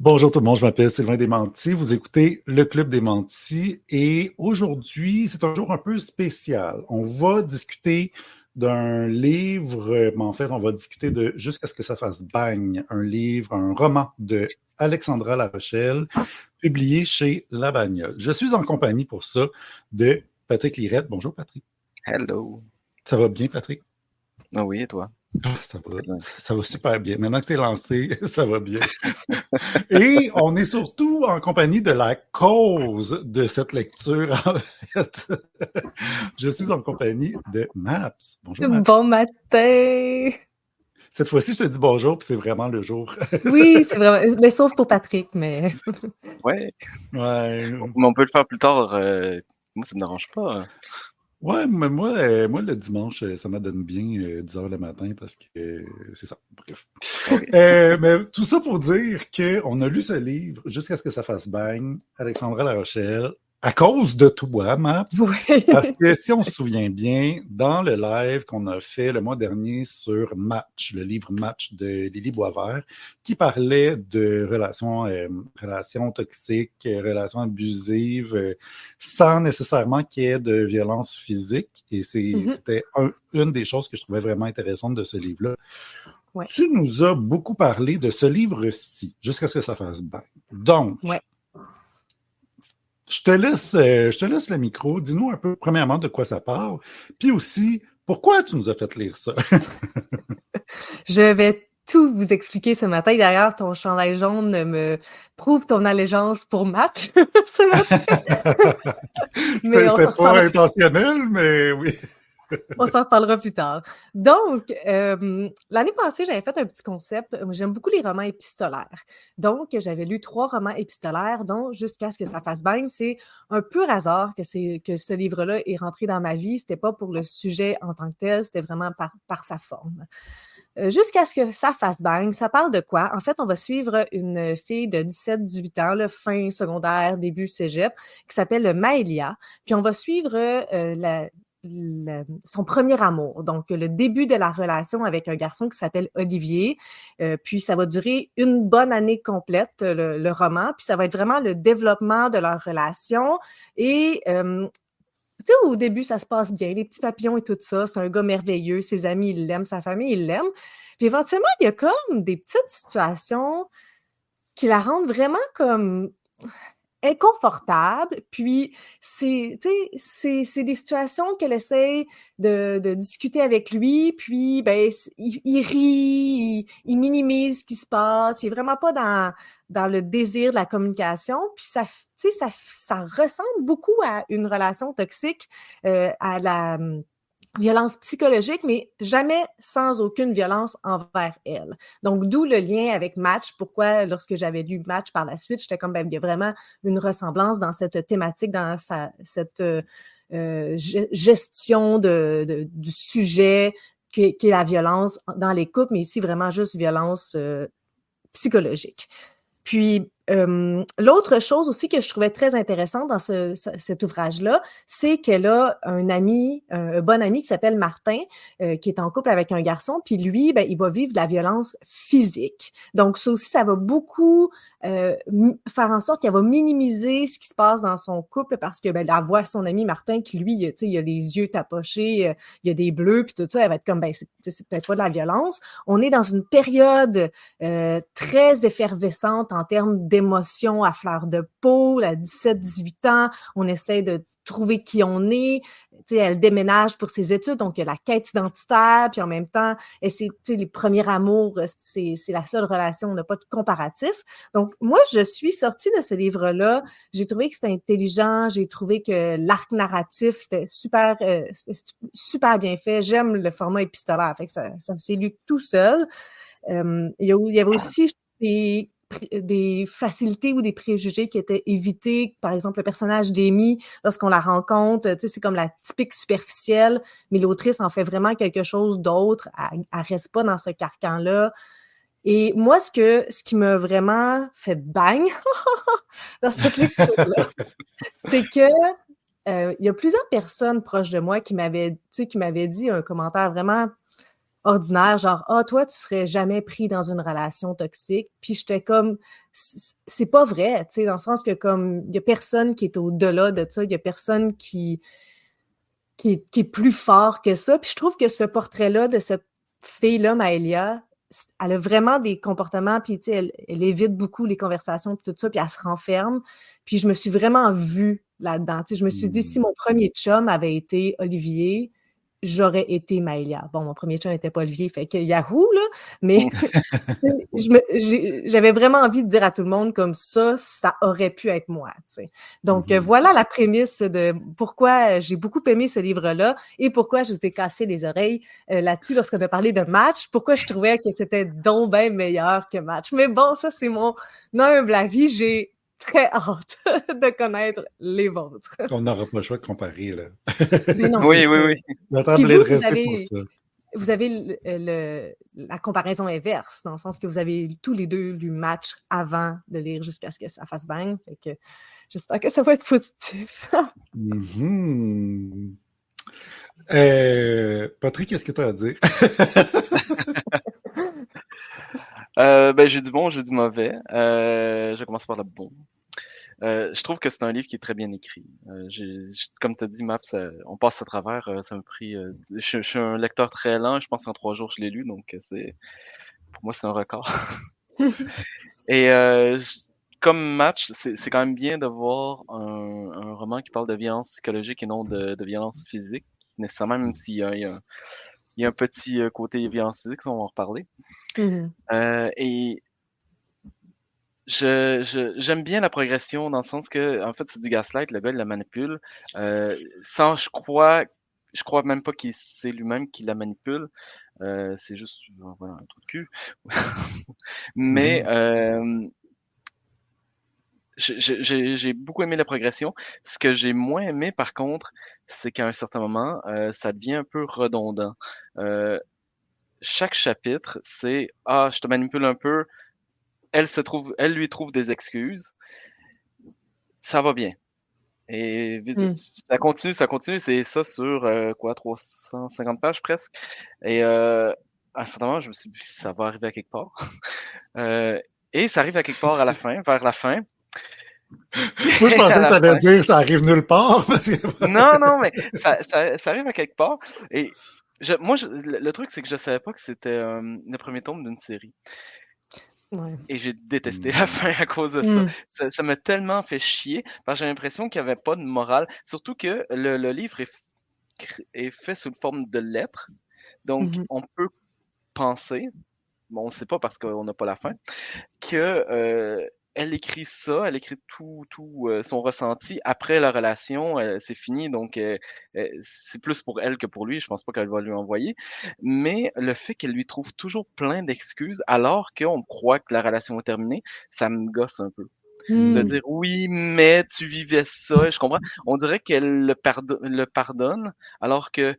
Bonjour tout le monde, je m'appelle Sylvain Desmentis, vous écoutez le Club des Mentis et aujourd'hui, c'est un jour un peu spécial. On va discuter d'un livre, mais en fait, on va discuter de Jusqu'à ce que ça fasse bang, un livre, un roman de Alexandra Larochelle, publié chez La Bagnole. Je suis en compagnie pour ça de Patrick Lirette. Bonjour Patrick. Hello. Ça va bien Patrick? Ah oui, et toi? Ça va super bien. Maintenant que c'est lancé, ça va bien. Et on est surtout en compagnie de la cause de cette lecture. En fait. Je suis en compagnie de Maps. Bonjour Maps. Bon matin! Cette fois-ci, je te dis bonjour, puis c'est vraiment le jour. Oui, c'est vraiment... Mais sauf pour Patrick, mais... Ouais. Ouais. Mais on peut le faire plus tard. Moi, ça me dérange pas. Ouais, mais moi, le dimanche, ça me donne bien 10 heures le matin parce que c'est ça. Bref. Okay. Mais tout ça pour dire qu'on a lu ce livre jusqu'à ce que ça fasse bang, Alexandra Larochelle, à cause de toi, Maps. Oui. Parce que si on se souvient bien, dans le live qu'on a fait le mois dernier sur Match, le livre Match de Lily Boisvert, qui parlait de relations toxiques, relations abusives, sans nécessairement qu'il y ait de violence physique. Et c'était une des choses que je trouvais vraiment intéressante de ce livre-là. Ouais. Tu nous as beaucoup parlé de ce livre-ci, jusqu'à ce que ça fasse bang. Donc, ouais. Je te laisse le micro. Dis-nous un peu, premièrement, de quoi ça parle. Puis aussi, pourquoi tu nous as fait lire ça? Je vais tout vous expliquer ce matin. D'ailleurs, ton chandail jaune me prouve ton allégeance pour Match ce matin. C'était pas intentionnel, mais oui. On s'en parlera plus tard. Donc, l'année passée, j'avais fait un petit concept. J'aime beaucoup les romans épistolaires. Donc, j'avais lu 3 romans épistolaires, dont Jusqu'à ce que ça fasse bang. C'est un pur hasard que ce livre-là est rentré dans ma vie. C'était pas pour le sujet en tant que tel, c'était vraiment par sa forme. Jusqu'à ce que ça fasse bang, ça parle de quoi? En fait, on va suivre une fille de 17-18 ans, là, fin secondaire, début cégep, qui s'appelle Maëlia. Puis on va suivre son premier amour, donc le début de la relation avec un garçon qui s'appelle Olivier, puis ça va durer une bonne année complète, le roman, puis ça va être vraiment le développement de leur relation et tu sais, au début, ça se passe bien, les petits papillons et tout ça, c'est un gars merveilleux, ses amis, ils l'aiment, sa famille, ils l'aiment, puis éventuellement, il y a comme des petites situations qui la rendent vraiment comme inconfortable, puis c'est des situations qu'elle essaie de discuter avec lui, puis ben il rit, il minimise ce qui se passe, il est vraiment pas dans le désir de la communication, puis ça ressemble beaucoup à une relation toxique, à la violence psychologique, mais jamais sans aucune violence envers elle. Donc, d'où le lien avec Match. Pourquoi, lorsque j'avais lu Match par la suite, j'étais comme, ben, il y a vraiment une ressemblance dans cette thématique, dans cette gestion du sujet qui est la violence dans les couples, mais ici, vraiment juste violence psychologique. Puis, l'autre chose aussi que je trouvais très intéressante dans cet ouvrage-là, c'est qu'elle a un bon ami qui s'appelle Martin, qui est en couple avec un garçon, puis lui, ben, il va vivre de la violence physique. Donc, ça aussi, ça va beaucoup faire en sorte qu'elle va minimiser ce qui se passe dans son couple parce que, ben, elle voit son ami Martin qui, lui, tu sais, il a les yeux tapochés, il y a des bleus, puis tout ça, elle va être comme, ben, c'est peut-être pas de la violence. On est dans une période très effervescente en termes d'émotions à fleur de peau, à 17-18 ans, on essaie de trouver qui on est. Tu sais, elle déménage pour ses études, donc il y a la quête identitaire, puis en même temps, les premiers amours, c'est la seule relation, on n'a pas de comparatif. Donc, moi, je suis sortie de ce livre-là, j'ai trouvé que c'était intelligent, j'ai trouvé que l'arc narratif, c'était super bien fait. J'aime le format épistolaire, fait que ça s'est lu tout seul. Il y avait aussi des facilités ou des préjugés qui étaient évités. Par exemple, le personnage d'Amy, lorsqu'on la rencontre, tu sais, c'est comme la typique superficielle, mais l'autrice en fait vraiment quelque chose d'autre. Elle reste pas dans ce carcan-là. Et moi, ce qui m'a vraiment fait bang dans cette lecture-là, c'est que il y a plusieurs personnes proches de moi qui m'avaient dit un commentaire vraiment ordinaire, genre, ah, toi, tu serais jamais pris dans une relation toxique. Puis j'étais comme, c'est pas vrai, tu sais, dans le sens que comme, il y a personne qui est au-delà de ça, il y a personne qui est plus fort que ça. Puis je trouve que ce portrait-là de cette fille-là, Maëlia, elle a vraiment des comportements, puis tu sais, elle évite beaucoup les conversations, puis tout ça, puis elle se renferme. Puis je me suis vraiment vue là-dedans. Tu sais, je me suis dit, si mon premier chum avait été Olivier, j'aurais été Maëlia. Bon, mon premier chum n'était pas Olivier, fait que Yahoo, là, mais j'avais vraiment envie de dire à tout le monde comme ça aurait pu être moi, tu sais. Donc, voilà la prémisse de pourquoi j'ai beaucoup aimé ce livre-là et pourquoi je vous ai cassé les oreilles là-dessus lorsqu'on a parlé de Match, pourquoi je trouvais que c'était donc bien meilleur que Match. Mais bon, ça, c'est mon humble avis. J'ai très hâte de connaître les vôtres. On n'aura pas le choix de comparer, là. Mais non, Oui, c'est oui, sûr. oui. J'attends Puis de les vous dresser avez, pour ça. vous avez la comparaison inverse, dans le sens que vous avez tous les deux lu Match avant de lire jusqu'à ce que ça fasse bang. Fait que j'espère que ça va être positif. Mhm. Patrick, qu'est-ce que tu as à dire? Ben, j'ai du bon, j'ai du mauvais. Je vais commencer par le bon. Je trouve que c'est un livre qui est très bien écrit. Comme tu as dit, Maps, on passe à travers. Ça m'a pris. Je suis un lecteur très lent. Je pense qu'en 3 jours, je l'ai lu. Donc, pour moi, c'est un record. Et comme Match, c'est quand même bien de voir un roman qui parle de violence psychologique et non de violence physique. Nécessairement, même s'il y a un petit côté violence physique, ça, on va en reparler. Et j'aime bien la progression dans le sens que, en fait, c'est du gaslight, le gars, il la manipule. Je crois même pas qu'il c'est lui-même qui la manipule. C'est juste, voilà, un trou de cul. Mais, j'ai beaucoup aimé la progression. Ce que j'ai moins aimé, par contre, c'est qu'à un certain moment, ça devient un peu redondant. Chaque chapitre, c'est, ah, je te manipule un peu. Elle lui trouve des excuses. Ça va bien. Et ça continue, c'est ça sur quoi, 350 pages presque. Et à un certain moment, je me suis dit, ça va arriver à quelque part. Et ça arrive à quelque part à la fin, vers la fin. Moi, je pensais À que la tu allais fin. dire ça arrive nulle part. Non, mais ça arrive à quelque part. Et le truc, c'est que je savais pas que c'était le premier tome d'une série. Ouais. Et j'ai détesté la fin à cause de ça. Ça m'a tellement fait chier parce que j'ai l'impression qu'il n'y avait pas de morale. Surtout que le livre est fait sous forme de lettres. Donc, on peut penser, bon, on ne sait pas parce qu'on n'a pas la fin, que elle écrit ça, elle écrit tout son ressenti après la relation, c'est fini, donc c'est plus pour elle que pour lui. Je pense pas qu'elle va lui envoyer, mais le fait qu'elle lui trouve toujours plein d'excuses alors qu'on croit que la relation est terminée, ça me gosse un peu. De dire oui, mais tu vivais ça, je comprends. On dirait qu'elle le pardonne alors que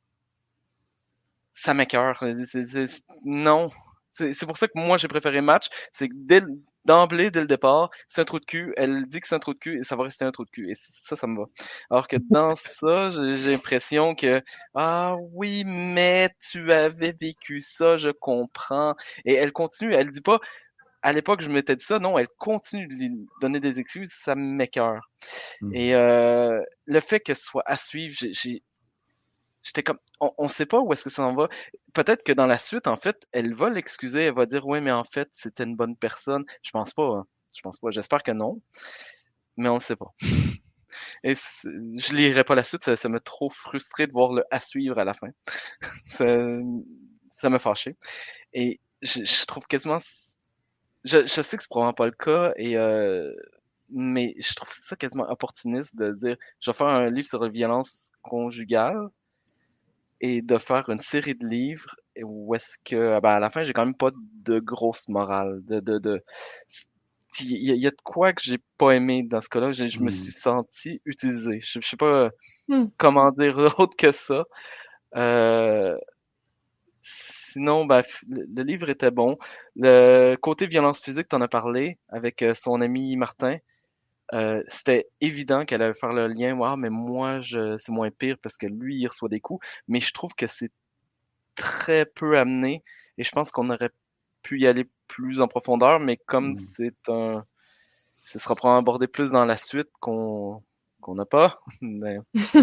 ça m'écoeure. Non. C'est pour ça que moi, j'ai préféré Match. C'est que d'emblée, dès le départ, c'est un trou de cul. Elle dit que c'est un trou de cul et ça va rester un trou de cul. Et ça me va. Alors que dans ça, j'ai l'impression que, ah oui, mais tu avais vécu ça, je comprends. Et elle continue. Elle dit pas, à l'époque, je m'étais dit ça. Non, elle continue de lui donner des excuses. Ça m'écoeure. Et le fait qu'elle soit à suivre, j'étais comme, on sait pas où est-ce que ça en va. Peut-être que dans la suite, en fait, elle va l'excuser, elle va dire, ouais, mais en fait, c'était une bonne personne. Je pense pas, hein. Je pense pas. J'espère que non, mais on ne sait pas. Et je lirai pas la suite, ça m'a trop frustré de voir le à suivre à la fin. ça, ça m'a fâché. Et je trouve quasiment, je sais que c'est probablement pas le cas, mais je trouve ça quasiment opportuniste de dire, je vais faire un livre sur la violence conjugale et de faire une série de livres où est-ce que, ben, à la fin, j'ai quand même pas de grosse morale. Il y a de quoi que j'ai pas aimé dans ce cas-là. Je me suis senti utilisé. Je sais pas comment dire autre que ça. Sinon, ben, le livre était bon. Le côté violence physique, t'en as parlé avec son ami Martin. C'était évident qu'elle allait faire le lien. Ouais, mais moi, c'est moins pire parce que lui, il reçoit des coups. Mais je trouve que c'est très peu amené et je pense qu'on aurait pu y aller plus en profondeur, mais comme ce sera probablement abordé plus dans la suite qu'on n'a pas. Mais...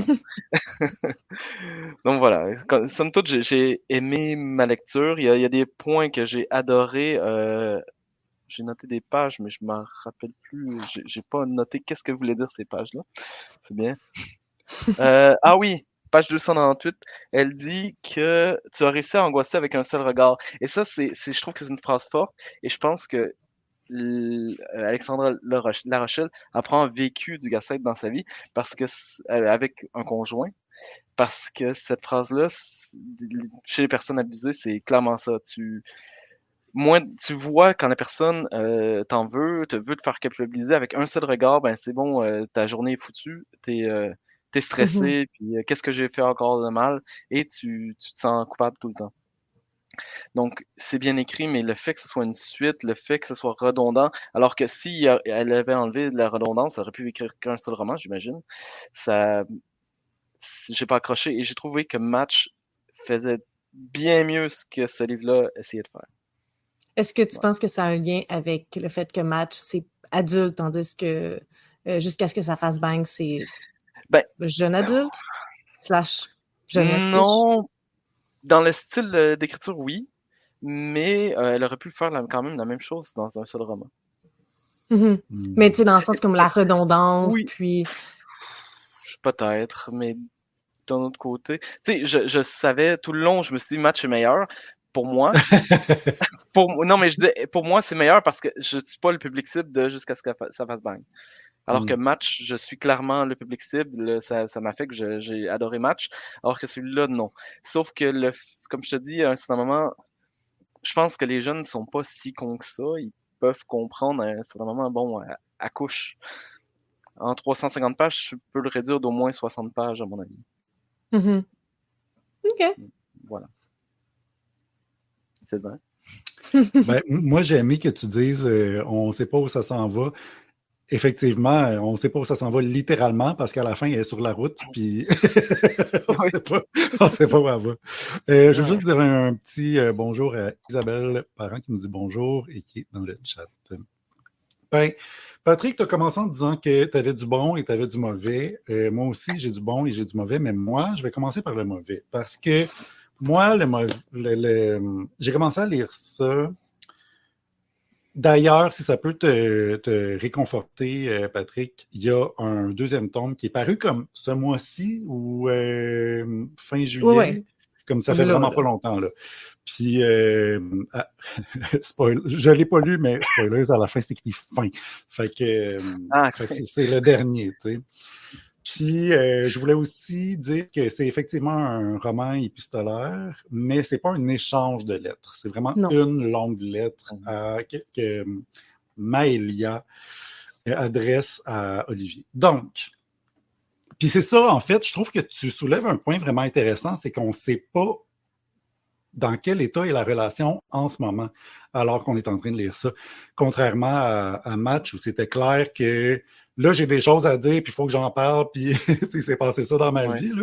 Donc voilà, somme toute, j'ai aimé ma lecture. Il y a des points que j'ai adorés. J'ai noté des pages, mais je m'en rappelle plus. J'ai pas noté qu'est-ce que voulaient dire ces pages-là. C'est bien. Ah oui, page 298, elle dit que tu as réussi à angoisser avec un seul regard. Et ça, je trouve que c'est une phrase forte. Et je pense que Alexandra La Rochelle a probablement vécu du gaslight dans sa vie parce que avec un conjoint. Parce que cette phrase-là, chez les personnes abusées, c'est clairement ça. Tu vois quand la personne t'en veut, veut te faire culpabiliser avec un seul regard, ben c'est bon, ta journée est foutue, t'es stressé, puis qu'est-ce que j'ai fait encore de mal, et tu te sens coupable tout le temps. Donc, c'est bien écrit, mais le fait que ce soit une suite, le fait que ce soit redondant, alors que si elle avait enlevé de la redondance, elle aurait pu écrire qu'un seul roman, j'imagine. J'ai pas accroché, et j'ai trouvé que Match faisait bien mieux ce que ce livre-là essayait de faire. Est-ce que tu penses que ça a un lien avec le fait que Match, c'est adulte, tandis que jusqu'à ce que ça fasse bang, c'est jeune adulte / jeunesse? Non, dans le style d'écriture, oui, mais elle aurait pu faire quand même la même chose dans un seul roman. Mm-hmm. Mais tu sais, dans le sens comme la redondance, oui. puis... Peut-être, mais d'un autre côté... Tu sais, je savais tout le long, je me suis dit, Match est meilleur. Pour moi... non, mais je disais, pour moi, c'est meilleur parce que je ne suis pas le public cible de jusqu'à ce que ça fasse bang. Alors que Match, je suis clairement le public cible. Ça m'a fait que j'ai adoré Match. Alors que celui-là, non. Sauf que, comme je te dis, à un certain moment, je pense que les jeunes ne sont pas si cons que ça. Ils peuvent comprendre à un certain moment, bon, à couche. En 350 pages, je peux le réduire d'au moins 60 pages, à mon avis. Mm-hmm. OK. Voilà. C'est vrai. Ben, moi, j'ai aimé que tu dises on ne sait pas où ça s'en va. Effectivement, on ne sait pas où ça s'en va littéralement parce qu'à la fin, elle est sur la route, puis on ne sait pas où elle va. Je veux juste dire un petit bonjour à Isabelle Parent qui nous dit bonjour et qui est dans le chat. Ben, Patrick, tu as commencé en disant que tu avais du bon et tu avais du mauvais. Moi aussi, j'ai du bon et j'ai du mauvais, mais moi, je vais commencer par le mauvais parce que moi, j'ai commencé à lire ça. D'ailleurs, si ça peut te réconforter, Patrick, il y a un deuxième tome qui est paru comme ce mois-ci ou fin juillet, comme ça fait vraiment pas longtemps. Là. Puis, spoiler, je ne l'ai pas lu, mais spoilers, à la fin, c'est écrit fin. Fait que, c'est le dernier, tu sais. Puis, je voulais aussi dire que c'est effectivement un roman épistolaire, mais c'est pas un échange de lettres. C'est vraiment une longue lettre que Maëlia adresse à Olivier. Donc, puis c'est ça, en fait, je trouve que tu soulèves un point vraiment intéressant, c'est qu'on ne sait pas dans quel état est la relation en ce moment, alors qu'on est en train de lire ça. Contrairement à Match, où c'était clair que là, j'ai des choses à dire, puis il faut que j'en parle, puis il s'est passé ça dans ma vie.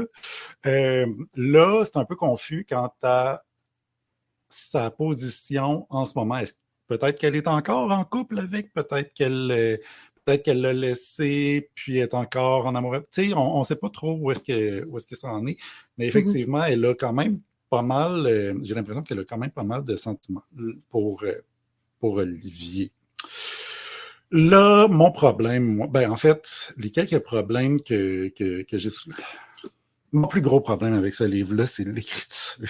Là, c'est un peu confus quant à sa position en ce moment. Peut-être qu'elle est encore en couple avec, peut-être qu'elle l'a laissé, puis est encore en amour. Tu sais, on ne sait pas trop où est-ce que ça en est, mais effectivement, elle a quand même pas mal, j'ai l'impression qu'elle a quand même pas mal de sentiments pour Olivier. Là, mon problème, en fait, les quelques problèmes que j'ai soulevés, mon plus gros problème avec ce livre-là, c'est l'écriture.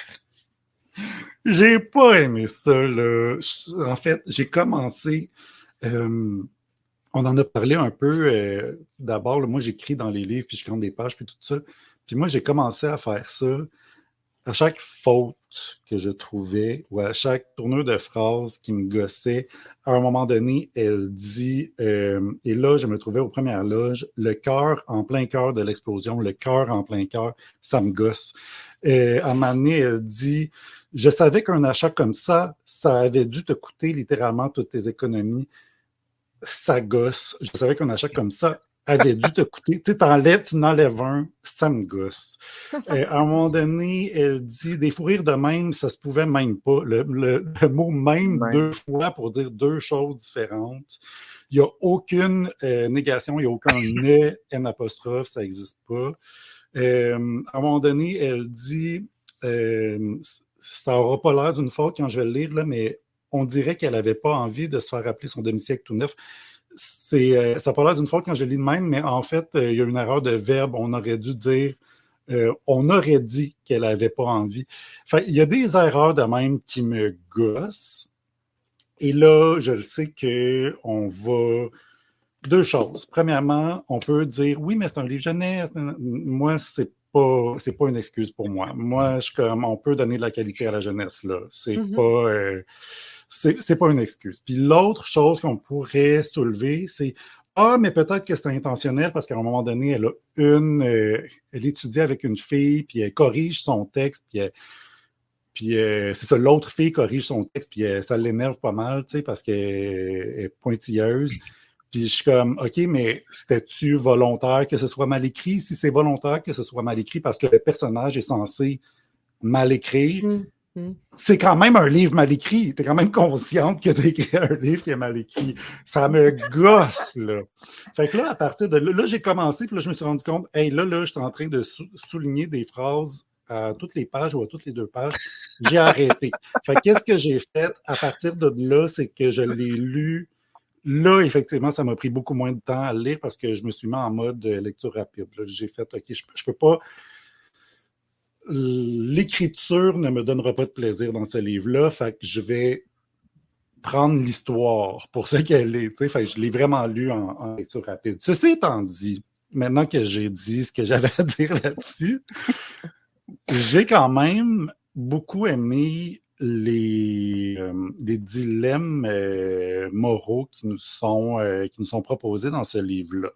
J'ai pas aimé ça, là. En fait, j'ai commencé... on en a parlé un peu. D'abord, là, moi, j'écris dans les livres, puis je compte des pages, puis tout ça. Puis moi, j'ai commencé à faire ça. À chaque faute que je trouvais ou à chaque tournure de phrase qui me gossait, à un moment donné, elle dit, et là, je me trouvais aux premières loges, le cœur en plein cœur de l'explosion, le cœur en plein cœur, ça me gosse. À un moment donné, elle dit, je savais qu'un achat comme ça avait dû te coûter littéralement toutes tes économies. Ça gosse. Je savais qu'un achat comme ça avait dû te coûter. Tu n'enlèves un, ça me gosse. À un moment donné, elle dit des fous rires de même, ça se pouvait même pas. Le mot même deux fois pour dire deux choses différentes. Il n'y a aucune négation, il n'y a aucun ne, n apostrophe, ça n'existe pas. À un moment donné, elle dit ça n'aura pas l'air d'une faute quand je vais le lire, là, mais on dirait qu'elle n'avait pas envie de se faire rappeler son demi-siècle tout neuf. Ça n'a pas l'air d'une faute quand je lis de même, mais en fait, il y a une erreur de verbe. On aurait dû dire, on aurait dit qu'elle n'avait pas envie. Enfin, il y a des erreurs de même qui me gossent. Et là, je le sais qu'on va... Deux choses. Premièrement, on peut dire, oui, mais c'est un livre jeunesse. Moi, c'est pas une excuse pour moi. Moi, on peut donner de la qualité à la jeunesse, là. C'est pas une excuse. Puis l'autre chose qu'on pourrait soulever, c'est mais peut-être que c'est intentionnel parce qu'à un moment donné, elle étudie avec une fille, puis elle corrige son texte, puis c'est ça, l'autre fille corrige son texte, puis ça l'énerve pas mal, tu sais, parce qu'elle est pointilleuse. Puis je suis comme, OK, mais c'était-tu volontaire que ce soit mal écrit? Si c'est volontaire que ce soit mal écrit parce que le personnage est censé mal écrire, c'est quand même un livre mal écrit. T'es quand même consciente que t'as écrit un livre qui est mal écrit. Ça me gosse, là. Fait que là, à partir de là, j'ai commencé, puis là, je me suis rendu compte, là, je suis en train de souligner des phrases à toutes les pages ou à toutes les 2 pages. J'ai arrêté. Fait que qu'est-ce que j'ai fait à partir de là, c'est que je l'ai lu. Là, effectivement, ça m'a pris beaucoup moins de temps à le lire parce que je me suis mis en mode lecture rapide. Là, j'ai fait, OK, je peux pas... L'écriture ne me donnera pas de plaisir dans ce livre-là, fait que je vais prendre l'histoire pour ce qu'elle est. Fait que je l'ai vraiment lu en lecture rapide. Ceci étant dit, maintenant que j'ai dit ce que j'avais à dire là-dessus, j'ai quand même beaucoup aimé les dilemmes moraux qui nous sont proposés dans ce livre-là.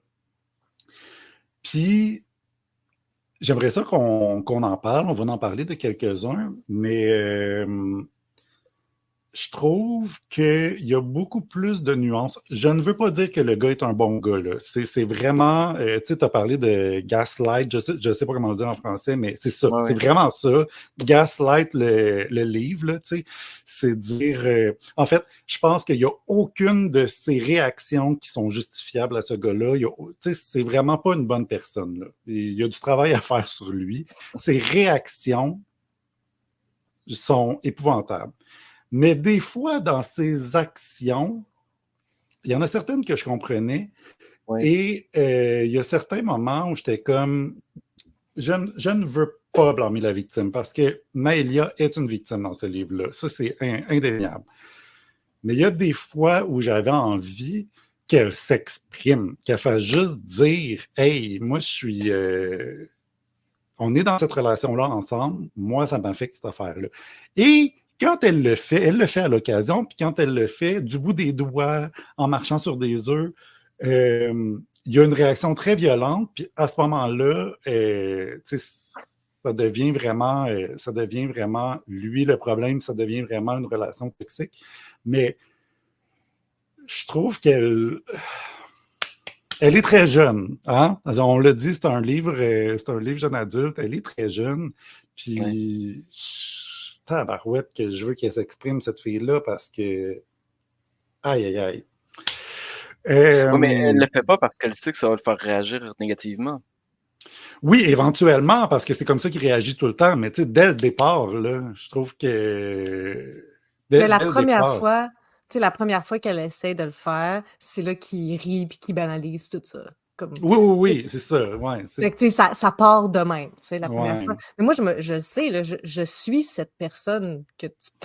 Puis, j'aimerais ça qu'on en parle. On va en parler de quelques-uns, mais je trouve qu'il y a beaucoup plus de nuances. Je ne veux pas dire que le gars est un bon gars, là. C'est vraiment... tu sais, tu as parlé de gaslight, je sais pas comment le dire en français, mais c'est ça. Ouais. C'est vraiment ça. Gaslight, le livre, là, tu sais. C'est dire... en fait, je pense qu'il n'y a aucune de ses réactions qui sont justifiables à ce gars-là. Tu sais, c'est vraiment pas une bonne personne, là. Il y a du travail à faire sur lui. Ses réactions sont épouvantables. Mais des fois, dans ses actions, il y en a certaines que je comprenais. Oui. Et il y a certains moments où j'étais comme, je ne veux pas blâmer la victime parce que Maëlia est une victime dans ce livre-là. Ça, c'est indéniable. Mais il y a des fois où j'avais envie qu'elle s'exprime, qu'elle fasse juste dire, « Hey, moi, je suis... on est dans cette relation-là ensemble. Moi, ça m'affecte cette affaire-là. » Et quand elle le fait à l'occasion, puis quand elle le fait du bout des doigts, en marchant sur des œufs, il y a une réaction très violente, puis à ce moment-là, ça devient vraiment lui le problème, ça devient vraiment une relation toxique. Mais je trouve qu'elle est très jeune, hein? On l'a dit, c'est un livre jeune adulte, elle est très jeune, puis... Ouais. Tabarouette que je veux qu'elle s'exprime, cette fille-là, parce que... Aïe, aïe, aïe. Oui, mais elle ne le fait pas parce qu'elle sait que ça va le faire réagir négativement. Oui, éventuellement, parce que c'est comme ça qu'il réagit tout le temps, mais tu sais, dès le départ, là, je trouve que... Mais la première fois qu'elle essaie de le faire, c'est là qu'il rit puis qu'il banalise tout ça. Comme... Oui, c'est ça. Ouais, fait que, ça part de même, tu sais, la première fois. Mais moi, je sais, là, je suis cette personne que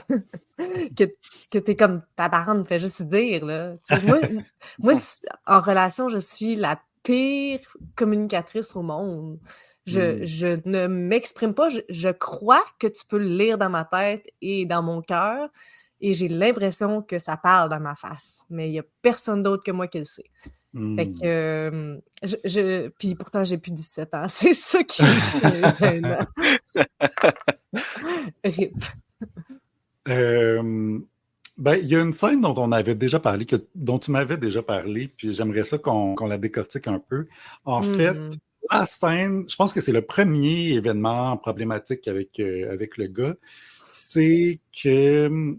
t'es comme ta parente me fait juste dire, là. moi, en relation, je suis la pire communicatrice au monde. Je ne m'exprime pas. Je crois que tu peux le lire dans ma tête et dans mon cœur, et j'ai l'impression que ça parle dans ma face. Mais il n'y a personne d'autre que moi qui le sait. Fait que, puis pourtant, j'ai plus 17 ans. C'est ça qui est gênant. RIP. Ben, il y a une scène dont on avait déjà parlé, dont tu m'avais déjà parlé, puis j'aimerais ça qu'on la décortique un peu. En fait, la scène, je pense que c'est le premier événement problématique avec le gars, c'est que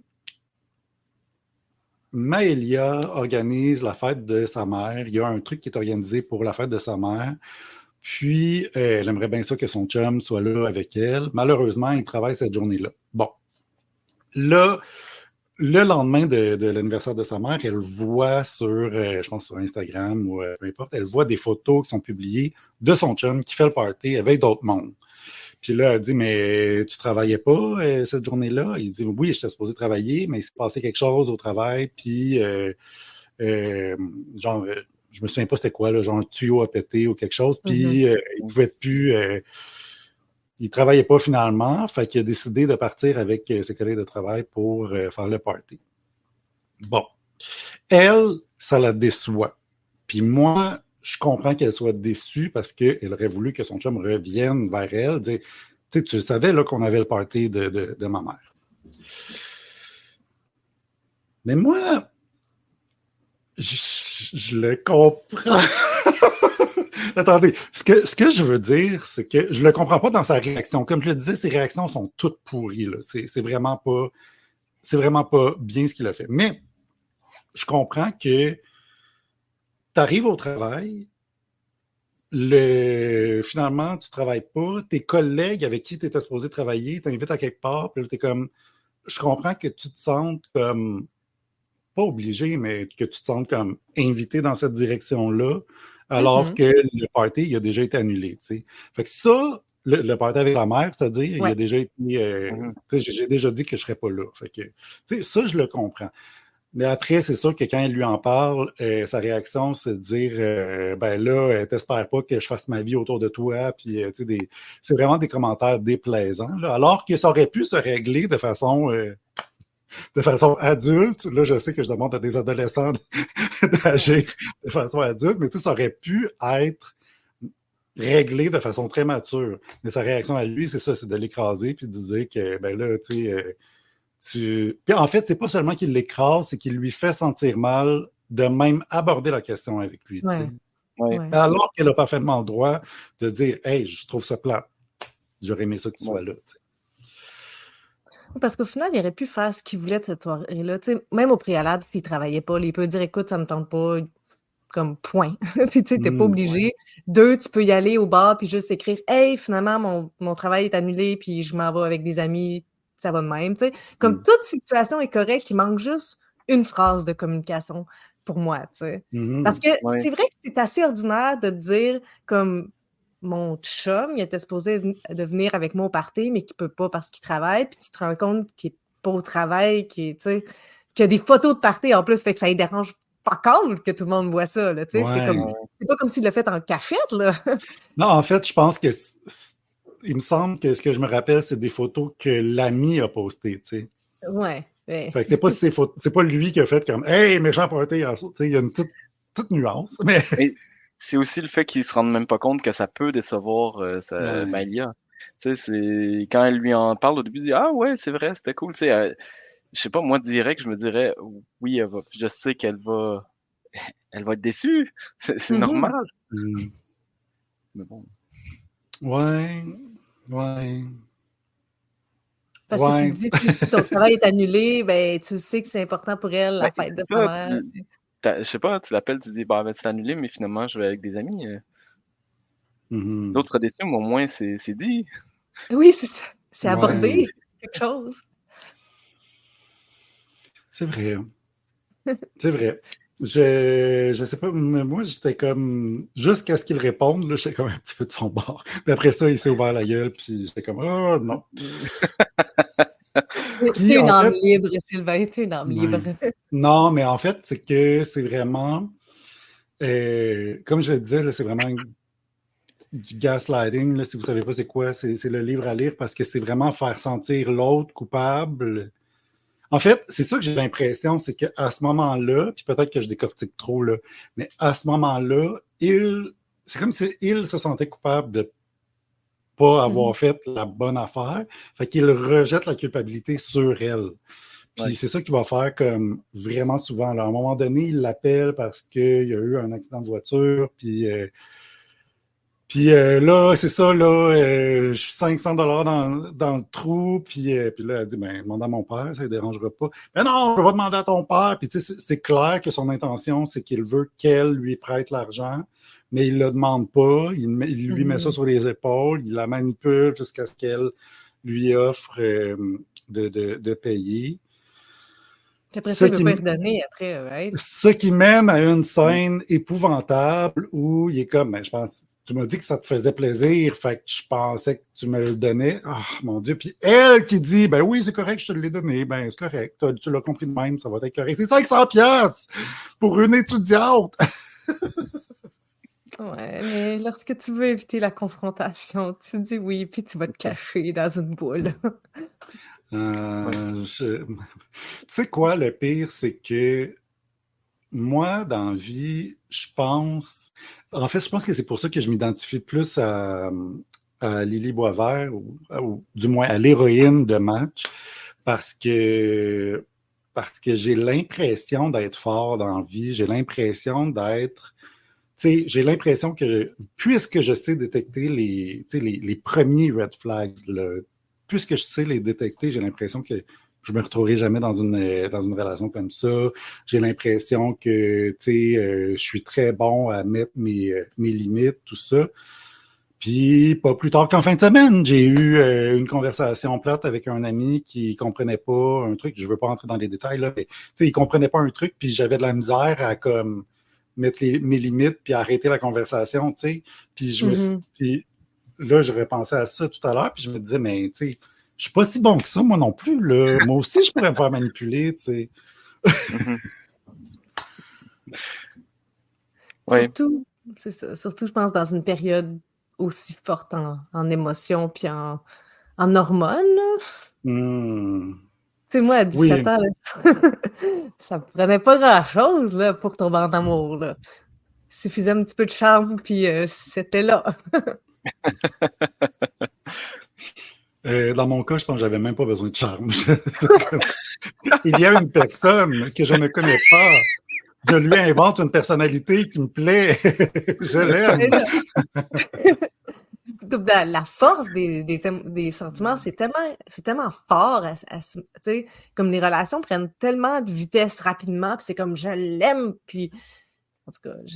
Maëlia organise la fête de sa mère. Il y a un truc qui est organisé pour la fête de sa mère. Puis, elle aimerait bien ça que son chum soit là avec elle. Malheureusement, il travaille cette journée-là. Bon. Là, le lendemain de l'anniversaire de sa mère, elle voit sur, je pense sur Instagram ou peu importe, elle voit des photos qui sont publiées de son chum qui fait le party avec d'autres mondes. Puis là, elle dit, mais tu travaillais pas cette journée-là? Il dit, oui, j'étais supposé travailler, mais il s'est passé quelque chose au travail, puis genre, je me souviens pas c'était quoi, là, genre un tuyau a pété ou quelque chose, puis il pouvait plus... il travaillait pas finalement, fait qu'il a décidé de partir avec ses collègues de travail pour faire le party. Bon. Elle, ça la déçoit. Puis moi, je comprends qu'elle soit déçue parce qu'elle aurait voulu que son chum revienne vers elle, dire, tu savais là, qu'on avait le party de ma mère. Mais moi, je le comprends. Attendez, ce que je veux dire, c'est que je le comprends pas dans sa réaction. Comme je le disais, ses réactions sont toutes pourries, là. C'est vraiment pas bien ce qu'il a fait. Mais je comprends que tu arrives au travail, finalement, tu travailles pas, tes collègues avec qui tu étais supposé travailler t'invitent à quelque part, puis là, t'es comme, je comprends que tu te sentes comme, pas obligé, mais que tu te sentes comme invité dans cette direction-là, alors que le party, il a déjà été annulé, tu sais. Fait que ça, le party avec la mère, c'est-à-dire, il a déjà été, j'ai déjà dit que je serais pas là. Fait que, tu sais, ça, je le comprends. Mais après, c'est sûr que quand elle lui en parle, sa réaction, c'est de dire ben là, t'espères pas que je fasse ma vie autour de toi, puis tu sais, c'est vraiment des commentaires déplaisants, là, alors que ça aurait pu se régler de façon adulte. Là, je sais que je demande à des adolescents d'agir de façon adulte, mais tu sais, ça aurait pu être réglé de façon très mature. Mais sa réaction à lui, c'est ça, c'est de l'écraser puis de dire que ben là, tu sais. Puis en fait, c'est pas seulement qu'il l'écrase, c'est qu'il lui fait sentir mal de même aborder la question avec lui. Ouais. Alors qu'elle a parfaitement le droit de dire « Hey, je trouve ça plate. J'aurais aimé ça que tu sois là. » Parce qu'au final, il aurait pu faire ce qu'il voulait de cette soirée-là. Même au préalable, s'il travaillait pas, il peut dire « Écoute, ça me tente pas. » Comme point. Puis tu sais, t'es pas obligé. 2, tu peux y aller au bar puis juste écrire « Hey, finalement, mon travail est annulé puis je m'en vais avec des amis. » Ça va de même, tu sais. Comme toute situation est correcte, il manque juste une phrase de communication pour moi, tu sais. Parce que c'est vrai que c'est assez ordinaire de te dire comme mon chum, il était supposé de venir avec moi au party, mais qu'il peut pas parce qu'il travaille, puis tu te rends compte qu'il est pas au travail, qu'il y a des photos de party en plus, fait que ça lui dérange fuck all que tout le monde voit ça, là, tu sais. C'est pas comme s'il l'a fait en cachette, là. Non, en fait, je pense que il me semble que ce que je me rappelle, c'est des photos que l'ami a postées, tu sais. Ouais. Fait que c'est pas lui qui a fait comme « Hey, méchant party! » Tu sais, il y a une petite nuance, mais... C'est aussi le fait qu'il se rende même pas compte que ça peut décevoir Maëlia. Tu sais, c'est... Quand elle lui en parle au début, il dit « Ah ouais, c'est vrai, c'était cool. » Tu sais, je sais pas, moi, direct, je me dirais « Oui, je sais qu'elle va être déçue. C'est normal. » Mais bon... Ouais. Parce que tu dis que ton travail est annulé, ben tu sais que c'est important pour elle, la fête de sa mère. Je sais pas, tu l'appelles, tu dis bah c'est annulé, mais finalement je vais avec des amis. L'autre sera déçu, mais au moins c'est dit. Oui, c'est ça. C'est abordé quelque chose. C'est vrai. C'est vrai. Je sais pas, mais moi, j'étais comme... Jusqu'à ce qu'il réponde, là, j'étais comme un petit peu de son bord. Puis après ça, il s'est ouvert la gueule, puis j'étais comme « Oh, non! » T'es une âme libre, Sylvain, t'es une âme libre. Non, mais en fait, c'est que c'est vraiment... comme je le disais, là, c'est vraiment du gaslighting. Là, si vous savez pas c'est quoi, c'est le livre à lire parce que c'est vraiment faire sentir l'autre coupable... En fait, c'est ça que j'ai l'impression, c'est qu'à ce moment-là, puis peut-être que je décortique trop, là, mais à ce moment-là, c'est comme si il se sentait coupable de pas avoir fait la bonne affaire. Fait qu'il rejette la culpabilité sur elle. Puis c'est ça qu'il va faire comme vraiment souvent. Alors, à un moment donné, il l'appelle parce qu'il y a eu un accident de voiture, puis là, c'est ça, là, je suis 500 $ dans le trou, puis là, elle dit, ben, demande à mon père, ça ne dérangera pas. Mais non, je vais pas demander à ton père. Puis tu sais, c'est clair que son intention, c'est qu'il veut qu'elle lui prête l'argent, mais il le demande pas. Il lui met ça sur les épaules, il la manipule jusqu'à ce qu'elle lui offre de payer. Après ça, il ne veut pas redonner après, right? Ce qui mène à une scène épouvantable où il est comme, ben, je pense, tu m'as dit que ça te faisait plaisir, fait que je pensais que tu me le donnais. Ah, mon Dieu. Puis elle qui dit, ben oui, c'est correct, je te l'ai donné. Ben, c'est correct. Tu l'as compris de même, ça va être correct. C'est 500$ pour une étudiante. Ouais, mais lorsque tu veux éviter la confrontation, tu dis oui, puis tu vas te cacher dans une boule. Tu sais quoi, le pire, c'est que moi, dans la vie, je pense que c'est pour ça que je m'identifie plus à Lily Boisvert, ou du moins à l'héroïne de Match, parce que j'ai l'impression d'être fort dans la vie, j'ai l'impression d'être... Tu sais, j'ai l'impression que, puisque je sais détecter les premiers red flags, là, puisque je sais les détecter, j'ai l'impression que je me retrouverai jamais dans une relation comme ça. J'ai l'impression que, tu sais, je suis très bon à mettre mes limites, tout ça. Puis, pas plus tard qu'en fin de semaine, j'ai eu une conversation plate avec un ami qui comprenait pas un truc. Je veux pas entrer dans les détails, là, mais, tu sais, il comprenait pas un truc, puis j'avais de la misère à, comme, mettre mes limites, puis arrêter la conversation, tu sais. Puis, puis là, je repensais à ça tout à l'heure, puis je me disais, mais, tu sais, je suis pas si bon que ça, moi non plus, là. Moi aussi, je pourrais me faire manipuler, tu sais. Surtout, c'est ça. Surtout, je pense, dans une période aussi forte en émotions puis en hormones. Tu sais, moi, à 17 ans, là, ça prenait pas grand-chose là, pour tomber en amour. Là. Il suffisait un petit peu de charme, puis c'était là. Dans mon cas, je pense que j'avais même pas besoin de charme. Il y a une personne que je ne connais pas. Je lui invente une personnalité qui me plaît. Je l'aime. La force des sentiments, c'est tellement fort. Tu sais, comme les relations prennent tellement de vitesse rapidement, puis c'est comme je l'aime, puis en tout cas,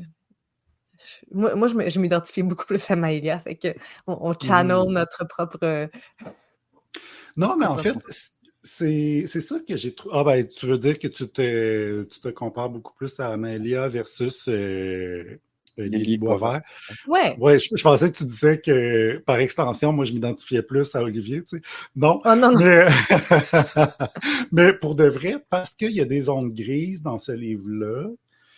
moi, je m'identifie beaucoup plus à Maëlia, fait que on channel notre propre... Non, mais en fait, c'est ça que j'ai trouvé. Ah ben, tu veux dire que tu te compares beaucoup plus à Amélia versus Lily Boisvert? Ouais. Ouais, je pensais que tu disais que, par extension, moi, je m'identifiais plus à Olivier, tu sais. Non. Oh, non. Mais pour de vrai, parce qu'il y a des zones grises dans ce livre-là,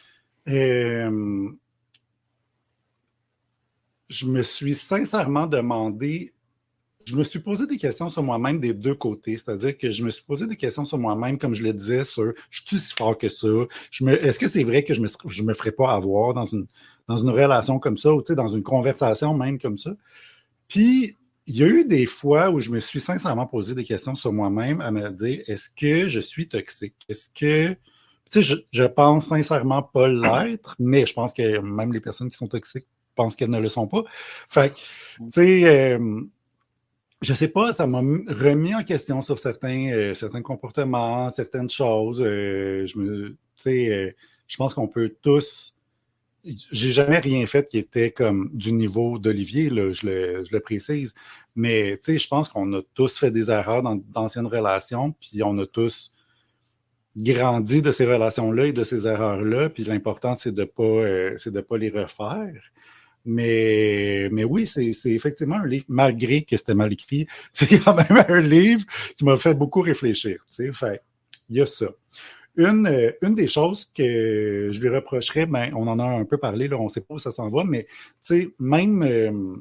je me suis sincèrement demandé, je me suis posé des questions sur moi-même des deux côtés. C'est-à-dire que je me suis posé des questions sur moi-même, comme je le disais, sur je suis si fort que ça? Est-ce que c'est vrai que je me ferais pas avoir dans une relation comme ça, ou dans une conversation même comme ça? Puis, il y a eu des fois où je me suis sincèrement posé des questions sur moi-même à me dire, est-ce que je suis toxique? Est-ce que... Tu sais, je pense sincèrement pas l'être, mais je pense que même les personnes qui sont toxiques pensent qu'elles ne le sont pas. Fait que, tu sais, je sais pas, ça m'a remis en question sur certains comportements, certaines choses. Je pense qu'on peut tous... J'ai jamais rien fait qui était comme du niveau d'Olivier, là, je le précise. Mais, tu sais, je pense qu'on a tous fait des erreurs dans d'anciennes relations, puis on a tous grandi de ces relations-là et de ces erreurs-là, puis l'important, c'est de pas les refaire. Mais oui, c'est effectivement un livre, malgré que c'était mal écrit, c'est quand même un livre qui m'a fait beaucoup réfléchir. Tu sais, fait, il y a ça. Une des choses que je lui reprocherais, ben, on en a un peu parlé, là, on ne sait pas où ça s'en va, mais tu sais, même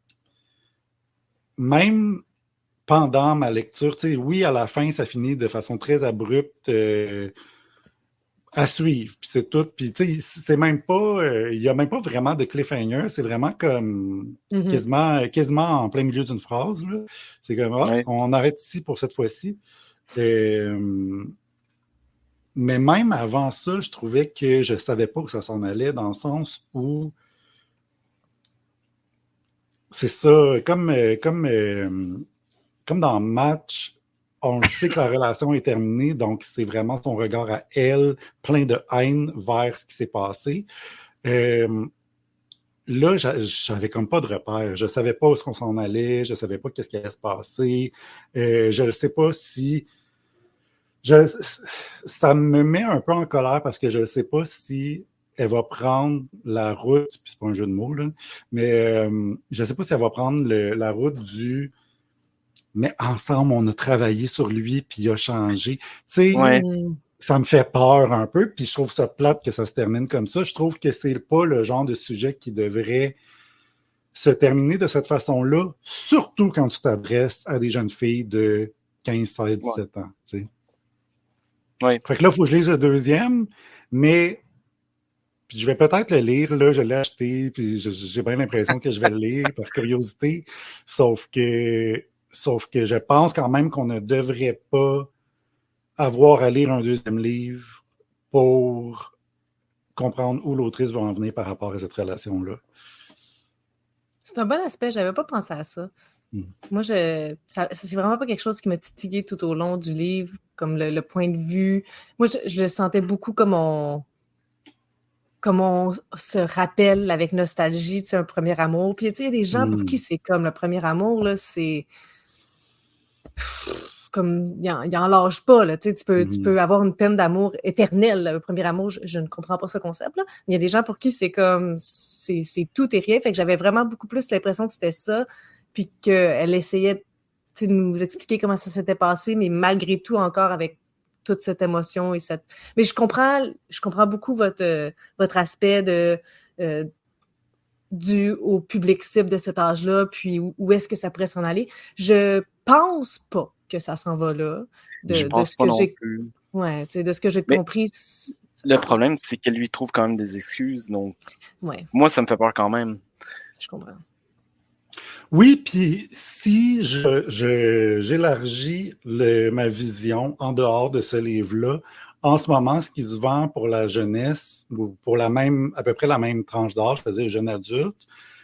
pendant ma lecture, tu sais, oui, à la fin, ça finit de façon très abrupte à suivre, puis c'est tout. Puis tu sais, c'est même pas, il y a même pas vraiment de cliffhanger, c'est vraiment comme quasiment en plein milieu d'une phrase, là. C'est comme, on arrête ici pour cette fois-ci. Mais même avant ça, je trouvais que je ne savais pas où ça s'en allait, dans le sens où c'est ça, comme dans Match, on le sait que la relation est terminée, donc c'est vraiment son regard à elle, plein de haine vers ce qui s'est passé. Là, j'avais comme pas de repère. Je savais pas où est-ce qu'on s'en allait, je savais pas qu'est-ce qui allait se passer. Je ne sais pas si... ça me met un peu en colère parce que je ne sais pas si elle va prendre la route, puis c'est pas un jeu de mots, là, mais je ne sais pas si elle va prendre la route du mais ensemble, on a travaillé sur lui, puis il a changé. Tu sais, Ouais. ça me fait peur un peu, puis je trouve ça plate que ça se termine comme ça. Je trouve que c'est pas le genre de sujet qui devrait se terminer de cette façon-là, surtout quand tu t'adresses à des jeunes filles de 15, 16, 17 ans. Tu sais. Ouais. Fait que là, il faut que je lise le deuxième, mais puis je vais peut-être le lire, là, je l'ai acheté, puis j'ai bien l'impression que je vais le lire par curiosité, sauf que je pense quand même qu'on ne devrait pas avoir à lire un deuxième livre pour comprendre où l'autrice va en venir par rapport à cette relation-là. C'est un bon aspect, j'avais pas pensé à ça. Moi, c'est vraiment pas quelque chose qui m'a titillé tout au long du livre, comme le point de vue. Moi, je le sentais beaucoup comme on se rappelle avec nostalgie, tu sais, un premier amour. Puis, tu sais, il y a des gens pour qui c'est comme le premier amour, là, c'est... comme, il en lâche pas, là, tu sais, tu peux avoir une peine d'amour éternelle, le premier amour, je ne comprends pas ce concept, là. Il y a des gens pour qui c'est comme, c'est tout et rien, fait que j'avais vraiment beaucoup plus l'impression que c'était ça, puis qu'elle essayait, tu sais, de nous expliquer comment ça s'était passé, mais malgré tout, encore avec toute cette émotion et cette... Mais je comprends beaucoup votre aspect de... dû au public cible de cet âge-là, puis où est-ce que ça pourrait s'en aller. Je pense pas que ça s'en va là. De ce que j'ai... Ouais, tu sais, de ce que j'ai compris. Le problème, c'est qu'elle lui trouve quand même des excuses, donc ouais. Moi, ça me fait peur quand même. Je comprends. Oui, puis si j'élargis ma vision en dehors de ce livre-là, en ce moment, ce qui se vend pour la jeunesse, ou pour à peu près la même tranche d'âge, c'est-à-dire jeune adulte,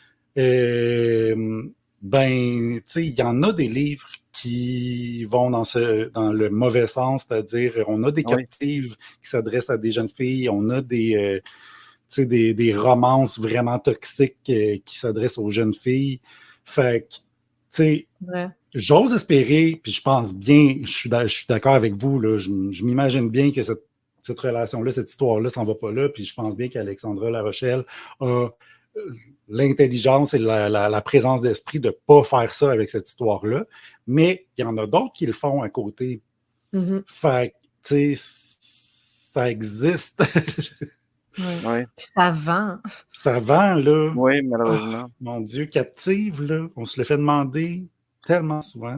ben, tu sais, il y en a des livres qui vont dans le mauvais sens, c'est-à-dire on a des captives qui s'adressent à des jeunes filles, on a des romances vraiment toxiques qui s'adressent aux jeunes filles. Fait que, tu sais, j'ose espérer, puis je pense bien, je suis d'accord avec vous, là, je m'imagine bien que cette relation-là, cette histoire-là s'en va pas là, puis je pense bien qu'Alexandra Larochelle a l'intelligence et la présence d'esprit de ne pas faire ça avec cette histoire-là, mais il y en a d'autres qui le font à côté. Fait que, tu sais, ça existe. Ouais. Puis ça vend. Ça vend, là. Oui, malheureusement. Oh, mon Dieu, captive, là. On se le fait demander tellement souvent.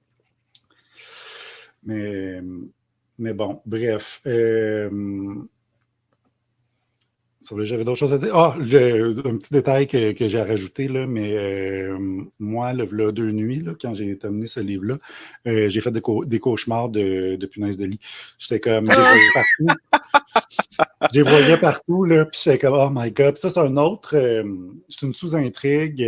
Mais bon, bref. J'avais d'autres choses à dire. Un petit détail que j'ai à rajouter, là, mais moi, là, 2 nuits, là, quand j'ai terminé ce livre-là, j'ai fait des cauchemars de punaises de lit. J'étais comme, j'ai voyé partout, là, puis j'étais comme, oh my God. Puis ça, c'est un autre, c'est une sous-intrigue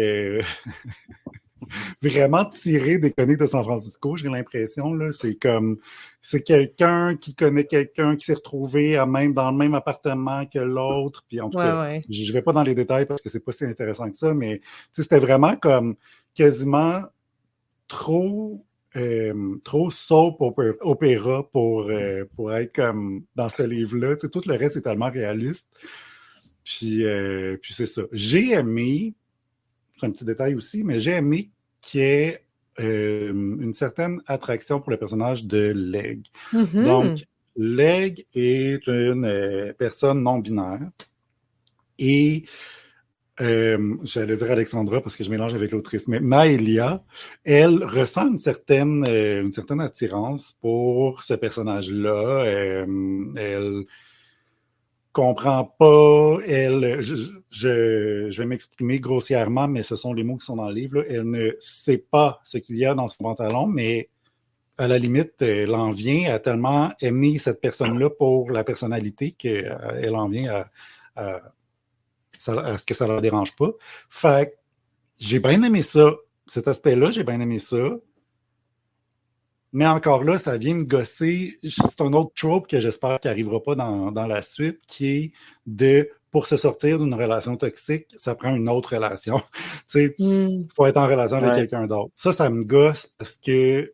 vraiment tirée des chroniques de San Francisco, j'ai l'impression, là. C'est quelqu'un qui connaît quelqu'un qui s'est retrouvé dans le même appartement que l'autre, puis en tout cas, je vais pas dans les détails parce que c'est pas si intéressant que ça, mais c'était vraiment comme quasiment trop soap opéra pour être comme dans ce livre-là. Tout le reste est tellement réaliste. Puis c'est ça. J'ai aimé, c'est un petit détail aussi, mais j'ai aimé qu'il y ait une certaine attraction pour le personnage de Leg. Donc, Leg est une personne non-binaire et j'allais dire Alexandra parce que je mélange avec l'autrice, mais Maëlia, elle ressent une certaine attirance pour ce personnage-là. Elle comprend pas, je vais m'exprimer grossièrement, mais ce sont les mots qui sont dans le livre, là. Elle ne sait pas ce qu'il y a dans son pantalon, mais à la limite, elle en vient à tellement aimer cette personne-là pour la personnalité qu'elle en vient à ce que ça ne la dérange pas. Fait que j'ai bien aimé ça. Cet aspect-là, j'ai bien aimé ça. Mais encore là, ça vient me gosser. C'est un autre trope que j'espère qu'il n'arrivera pas dans la suite, qui est pour se sortir d'une relation toxique, ça prend une autre relation. Tu sais, il faut être en relation avec quelqu'un d'autre. Ça me gosse parce que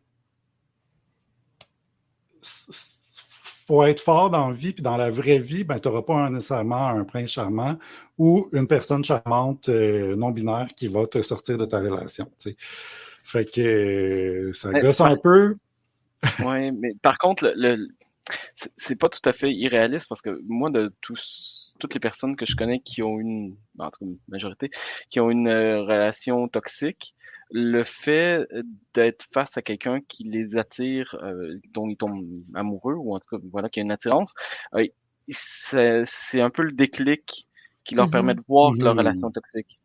faut être fort dans la vie, puis dans la vraie vie, ben, tu n'auras pas nécessairement un prince charmant ou une personne charmante non-binaire qui va te sortir de ta relation. Tu sais. Fait que ça gosse un peu. Oui, mais par contre, c'est pas tout à fait irréaliste parce que moi, de toutes les personnes que je connais qui ont en tout cas une majorité, qui ont une relation toxique, le fait d'être face à quelqu'un qui les attire, dont ils tombent amoureux, ou en tout cas, voilà, qui a une attirance, c'est un peu le déclic qui leur permet de voir leur relation toxique.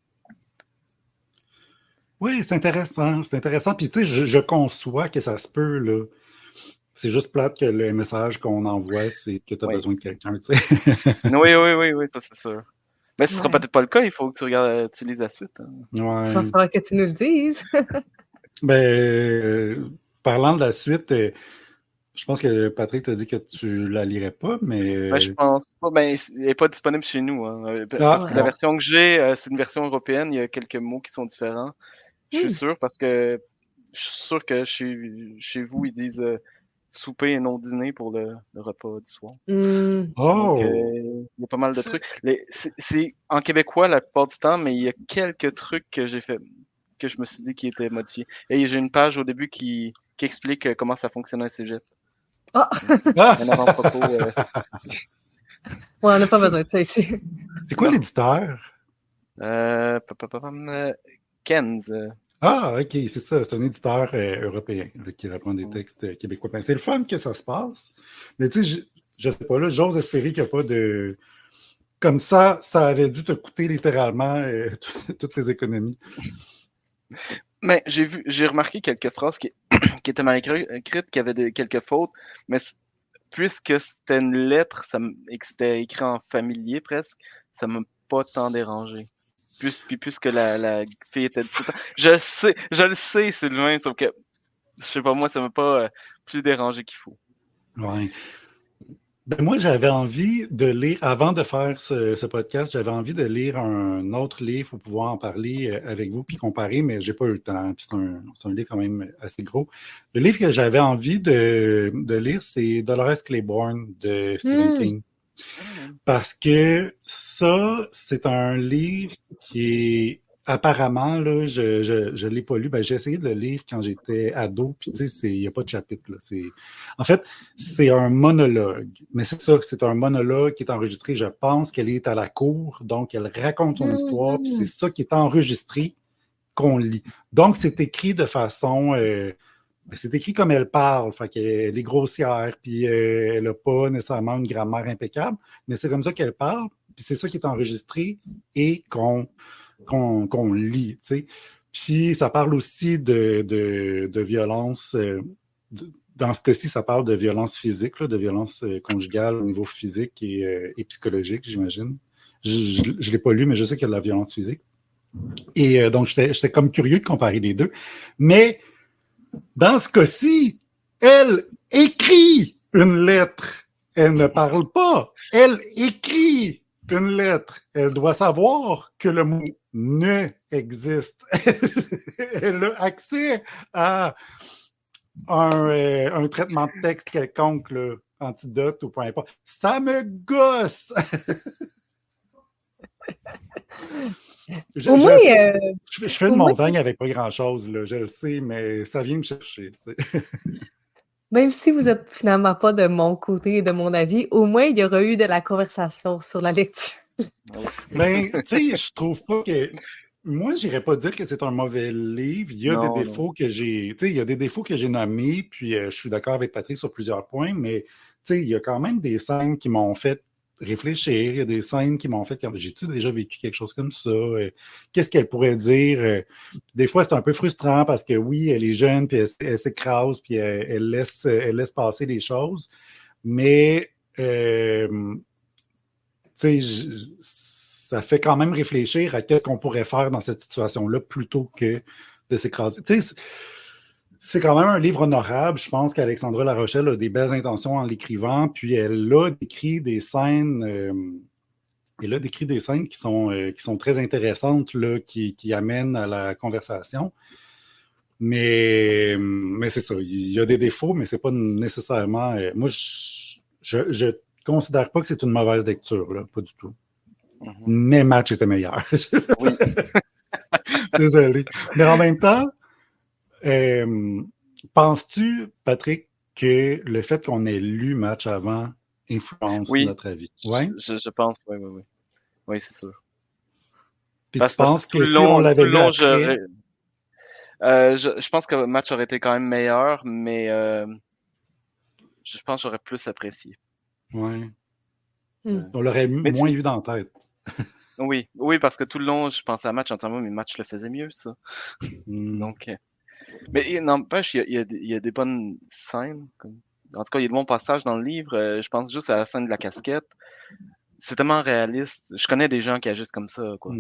Oui, c'est intéressant. C'est intéressant. Puis, tu sais, je conçois que ça se peut, là. C'est juste plate que le message qu'on envoie, c'est que tu as besoin de quelqu'un, tu sais. Oui, ça c'est sûr. Mais ce sera peut-être pas le cas, il faut que tu lises la suite. Hein. Il va falloir que tu nous le dises. Parlant de la suite, je pense que Patrick t'a dit que tu la lirais pas, mais... je pense pas. Elle n'est pas disponible chez nous. Hein. Parce que la version que j'ai, c'est une version européenne. Il y a quelques mots qui sont différents. Je suis sûr parce que chez vous, ils disent souper et non dîner pour le repas du soir. Donc, il y a pas mal de trucs. C'est en québécois la plupart du temps, mais il y a quelques trucs que j'ai fait, que je me suis dit qui étaient modifiés. Et j'ai une page au début qui explique comment ça fonctionne un cégep. Un avant-propos. On n'a pas besoin de ça ici. C'est quoi l'éditeur? Kenz. Ah, OK, c'est ça. C'est un éditeur européen là, qui reprend des textes québécois. Ben, c'est le fun que ça se passe. Mais tu sais, je sais pas, là, j'ose espérer qu'il n'y a pas de... Comme ça avait dû te coûter littéralement toutes tes économies. Mais j'ai remarqué quelques phrases qui étaient mal écrites, qui avaient quelques fautes, mais puisque c'était une lettre et que c'était écrit en familier presque, ça m'a pas tant dérangé. Puisque la fille était 17 ans. Je le sais, Sylvain, sauf que, je sais pas, moi, ça m'a pas plus dérangé qu'il faut. Ouais. Ben moi, j'avais envie de lire, avant de faire ce podcast, j'avais envie de lire un autre livre pour pouvoir en parler avec vous puis comparer, mais j'ai pas eu le temps. Puis c'est un livre quand même assez gros. Le livre que j'avais envie de lire, c'est Dolores Claiborne de Stephen King. Parce que ça, c'est un livre qui est apparemment, là, je l'ai pas lu. Ben, j'ai essayé de le lire quand j'étais ado, puis tu sais, il n'y a pas de chapitre. Là. En fait, c'est un monologue. Mais c'est ça, c'est un monologue qui est enregistré. Je pense qu'elle est à la cour, donc elle raconte son histoire, puis c'est ça qui est enregistré qu'on lit. Donc, c'est écrit de façon... c'est écrit comme elle parle, fait qu'elle est grossière, puis elle n'a pas nécessairement une grammaire impeccable, mais c'est comme ça qu'elle parle, puis c'est ça qui est enregistré et qu'on lit, tu sais. Puis ça parle aussi de violence, dans ce cas-ci, ça parle de violence physique, là, de violence conjugale au niveau physique et psychologique, j'imagine. Je ne l'ai pas lu, mais je sais qu'il y a de la violence physique. Et donc, j'étais comme curieux de comparer les deux. Mais dans ce cas-ci, elle écrit une lettre. Elle ne parle pas. Elle écrit une lettre. Elle doit savoir que le mot « ne » existe. Elle a accès à un traitement de texte quelconque, là, antidote ou peu importe. Ça me gosse! Je fais une montagne avec pas grand-chose, là, je le sais, mais ça vient me chercher. Tu sais. Même si vous n'êtes finalement pas de mon côté et de mon avis, au moins, il y aura eu de la conversation sur la lecture. Ben, tu sais, je trouve pas que... Moi, j'irais pas dire que c'est un mauvais livre. Il y a des défauts que j'ai... Tu sais, il y a des défauts que j'ai nommés, puis je suis d'accord avec Patrick sur plusieurs points, mais tu sais, il y a quand même des scènes qui m'ont fait réfléchir. Il y a des scènes qui m'ont fait, j'ai-tu déjà vécu quelque chose comme ça? Qu'est-ce qu'elle pourrait dire? Des fois, c'est un peu frustrant parce que oui, elle est jeune, puis elle s'écrase, puis elle laisse passer les choses. Mais, tu sais, ça fait quand même réfléchir à qu'est-ce qu'on pourrait faire dans cette situation-là plutôt que de s'écraser. Tu sais, c'est quand même un livre honorable. Je pense qu'Alexandra La Rochelle a des belles intentions en l'écrivant, puis elle a décrit des scènes, qui sont très intéressantes, là, qui amènent à la conversation. Mais c'est ça, il y a des défauts, mais c'est pas nécessairement. Moi, je considère pas que c'est une mauvaise lecture, là, pas du tout. Mais Match était meilleur. Oui. Désolé. Mais en même temps, penses-tu, Patrick, que le fait qu'on ait lu Match avant influence notre avis? Oui, je pense, oui. Oui, c'est sûr. Puis tu penses que si on l'avait lu après... je pense que le match aurait été quand même meilleur, mais je pense que j'aurais plus apprécié. Oui. On l'aurait moins eu dans la tête. Oui, parce que tout le long, je pensais à Match en disant, mais Match le faisait mieux, ça. Donc, mais n'empêche, il y a des bonnes scènes. En tout cas, il y a de bons passages dans le livre. Je pense juste à la scène de la casquette. C'est tellement réaliste. Je connais des gens qui agissent comme ça, quoi.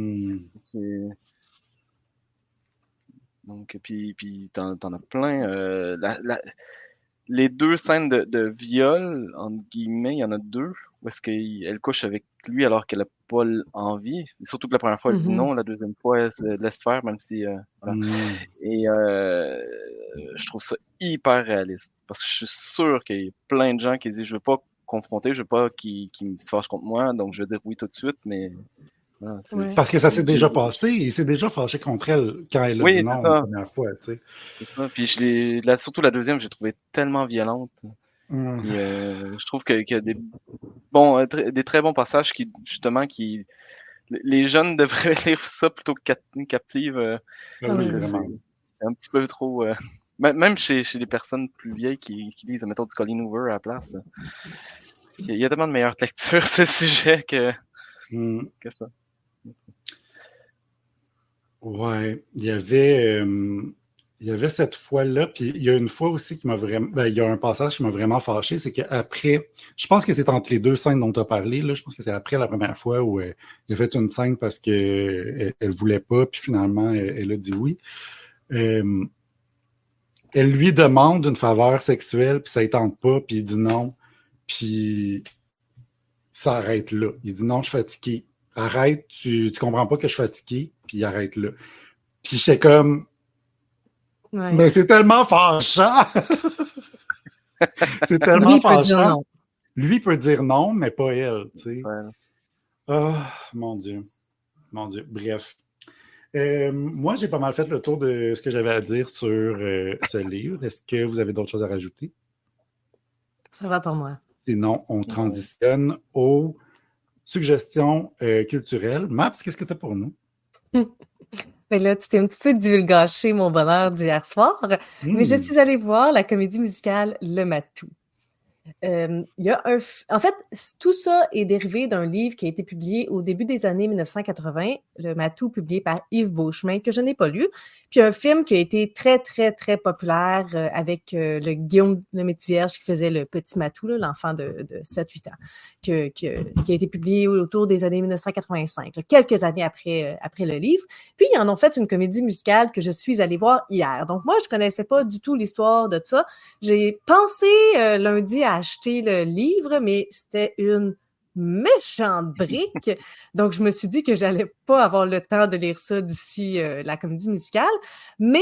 Donc, puis t'en as plein. Les deux scènes de viol, entre guillemets, il y en a deux, où est-ce qu'elle couche avec lui alors qu'elle n'a pas envie. Surtout que la première fois, elle dit non, la deuxième fois, elle se laisse faire, même si... voilà. Et je trouve ça hyper réaliste, parce que je suis sûr qu'il y a plein de gens qui disent « Je veux pas confronter, je veux pas qu'il se fâche contre moi, donc je vais dire oui tout de suite, mais... » Parce que ça s'est déjà passé, il s'est déjà fâché contre elle quand elle a dit non la première fois, tu sais. C'est ça. Puis surtout la deuxième, j'ai trouvé tellement violente. Puis, je trouve qu'il y a des très bons passages qui, justement, les jeunes devraient lire ça plutôt que Captive. C'est un petit peu trop... Même chez des personnes plus vieilles qui lisent, mettons, du Colleen Hoover à la place. Il y a tellement de meilleures lectures ce sujet que ça. Ouais, il y avait cette fois-là, puis il y a une fois aussi qui m'a vraiment... il y a un passage qui m'a vraiment fâché, c'est qu'après, je pense que c'est entre les deux scènes dont tu as parlé, là, je pense que c'est après la première fois où il a fait une scène parce que elle voulait pas, puis finalement, elle a dit oui. Elle lui demande une faveur sexuelle, puis ça ne tente pas, puis il dit non, puis ça arrête là. Il dit non, je suis fatigué. Arrête, tu comprends pas que je suis fatigué, puis il arrête là. Puis j'étais comme... Ouais. Mais c'est tellement fâchant! C'est tellement fâchant. Lui peut dire non, mais pas elle, tu sais. Ouais. Oh, mon Dieu. Bref. Moi, j'ai pas mal fait le tour de ce que j'avais à dire sur ce livre. Est-ce que vous avez d'autres choses à rajouter? Ça va pour moi. Sinon, on transitionne aux suggestions culturelles. Maps, qu'est-ce que tu as pour nous? Mais là, tu t'es un petit peu divulgaché mon bonheur d'hier soir, mais je suis allée voir la comédie musicale Le Matou. Il y a en fait, tout ça est dérivé d'un livre qui a été publié au début des années 1980, Le Matou, publié par Yves Beauchemin, que je n'ai pas lu. Puis un film qui a été très, très, très populaire avec le Guillaume Lemaitre-Vierge qui faisait le petit Matou, là, l'enfant de 7-8 ans, qui a été publié autour des années 1985, là, quelques années après le livre. Puis ils en ont fait une comédie musicale que je suis allée voir hier. Donc moi, je connaissais pas du tout l'histoire de ça. J'ai pensé lundi à acheter le livre, mais c'était une méchante brique. Donc, je me suis dit que j'allais pas avoir le temps de lire ça d'ici la comédie musicale. Mais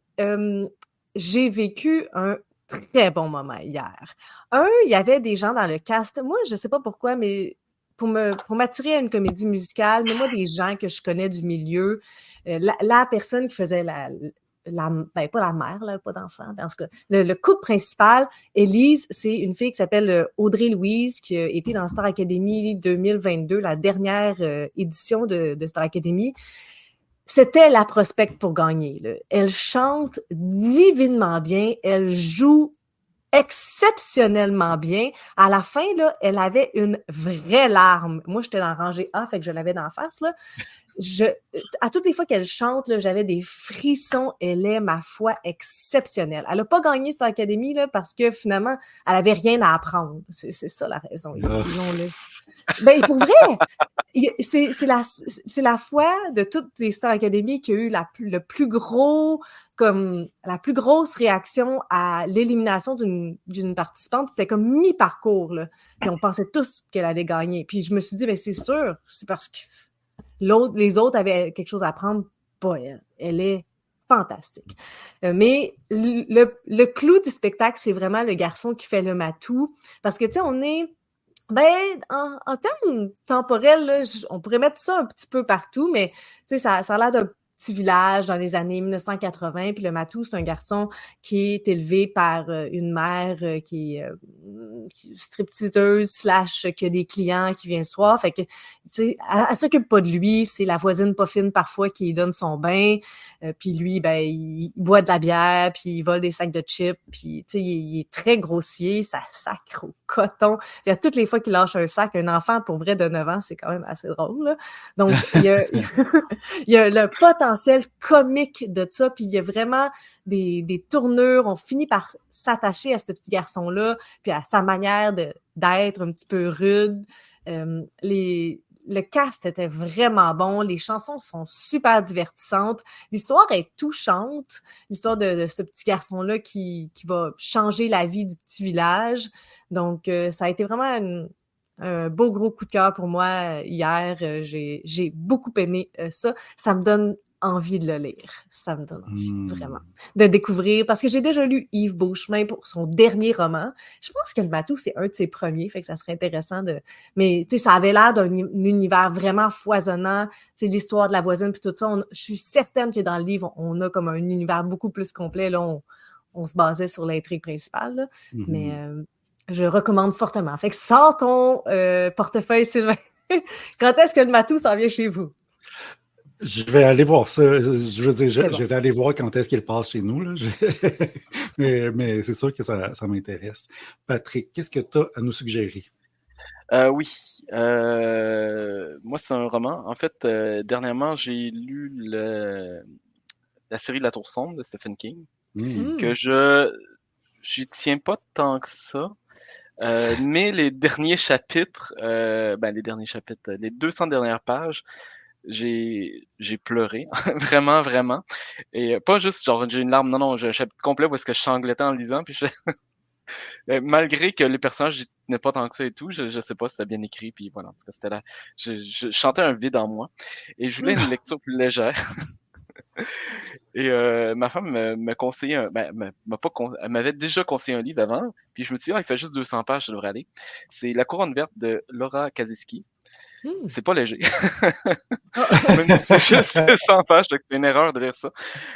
j'ai vécu un très bon moment hier. Il y avait des gens dans le cast. Moi, je sais pas pourquoi, mais pour m'attirer à une comédie musicale, mais moi, des gens que je connais du milieu, la personne qui faisait pas la mère, là, pas d'enfant, en tout cas, le couple principal, Élise, c'est une fille qui s'appelle Audrey Louise, qui a été dans Star Academy 2022, la dernière édition de Star Academy. C'était la prospecte pour gagner, là. Elle chante divinement bien, elle joue exceptionnellement bien. À la fin, là, elle avait une vraie larme. Moi, j'étais dans rangée A, fait que je l'avais d'en face, là. À toutes les fois qu'elle chante, là, j'avais des frissons. Elle est, ma foi, exceptionnelle. Elle a pas gagné cette académie, là, parce que finalement, elle avait rien à apprendre. C'est ça la raison. Ben, pour vrai, c'est la fois de toutes les Star Academy qui a eu la plus grosse réaction à l'élimination d'une participante. C'était comme mi-parcours, là. Puis on pensait tous qu'elle allait gagner. Puis je me suis dit, ben, c'est sûr, c'est parce que les autres avaient quelque chose à apprendre, pas elle. Elle est fantastique. Mais le clou du spectacle, c'est vraiment le garçon qui fait le matou. Parce que, tu sais, on est... Ben, en termes temporels, là, on pourrait mettre ça un petit peu partout, mais tu sais, ça a l'air d'un petit village dans les années 1980, puis le matou, c'est un garçon qui est élevé par une mère qui est stripteaseuse / qui a des clients qui viennent le soir, fait que, tu sais, elle s'occupe pas de lui, c'est la voisine pas fine parfois qui lui donne son bain, puis lui, ben, il boit de la bière, puis il vole des sacs de chips, puis, tu sais, il est très grossier, ça sacre au coton, puis à toutes les fois qu'il lâche un sac, un enfant, pour vrai, de 9 ans, c'est quand même assez drôle, là. Donc, il y a le potentiel comique de ça, puis il y a vraiment des tournures, on finit par s'attacher à ce petit garçon-là, puis à sa manière d'être un petit peu rude. Le cast était vraiment bon, les chansons sont super divertissantes, l'histoire est touchante, l'histoire de ce petit garçon-là qui va changer la vie du petit village. Donc, ça a été vraiment un beau gros coup de cœur pour moi hier. J'ai beaucoup aimé ça. Ça me donne envie de le lire. Ça me donne envie, vraiment, de découvrir. Parce que j'ai déjà lu Yves Beauchemin pour son dernier roman. Je pense que le matou, c'est un de ses premiers, fait que ça serait intéressant de... Mais, tu sais, ça avait l'air d'un univers vraiment foisonnant. Tu sais, l'histoire de la voisine puis tout ça. Je suis certaine que dans le livre, on a comme un univers beaucoup plus complet. Là, on se basait sur l'intrigue principale, là. Mais... je recommande fortement. Fait que sors ton portefeuille, Sylvain. Quand est-ce que le matou s'en vient chez vous? Je vais aller voir ça. Je veux dire, je vais aller voir quand est-ce qu'il passe chez nous, là. mais c'est sûr que ça m'intéresse. Patrick, qu'est-ce que tu as à nous suggérer? Oui. Moi, c'est un roman. En fait, dernièrement, j'ai lu la série La Tour Sombre de Stephen King, que j'y tiens pas tant que ça. Mais les derniers chapitres, les 200 dernières pages, j'ai pleuré, vraiment, vraiment. Et pas juste genre j'ai une larme, non, j'ai un chapitre complet où est-ce que je sanglotais en le lisant, puis malgré que les personnages n'étaient pas tant que ça et tout, je sais pas si c'était bien écrit, puis voilà, en tout cas, c'était là. Je chantais un vide en moi, et je voulais une lecture plus légère. Et ma femme m'a conseillé elle m'avait déjà conseillé un livre avant, puis je me suis dit, il fait juste 200 pages, ça devrait aller. C'est La Couronne verte de Laura Kaczynski. C'est pas léger. Même si c'est juste 200 pages, donc c'est une erreur de lire ça.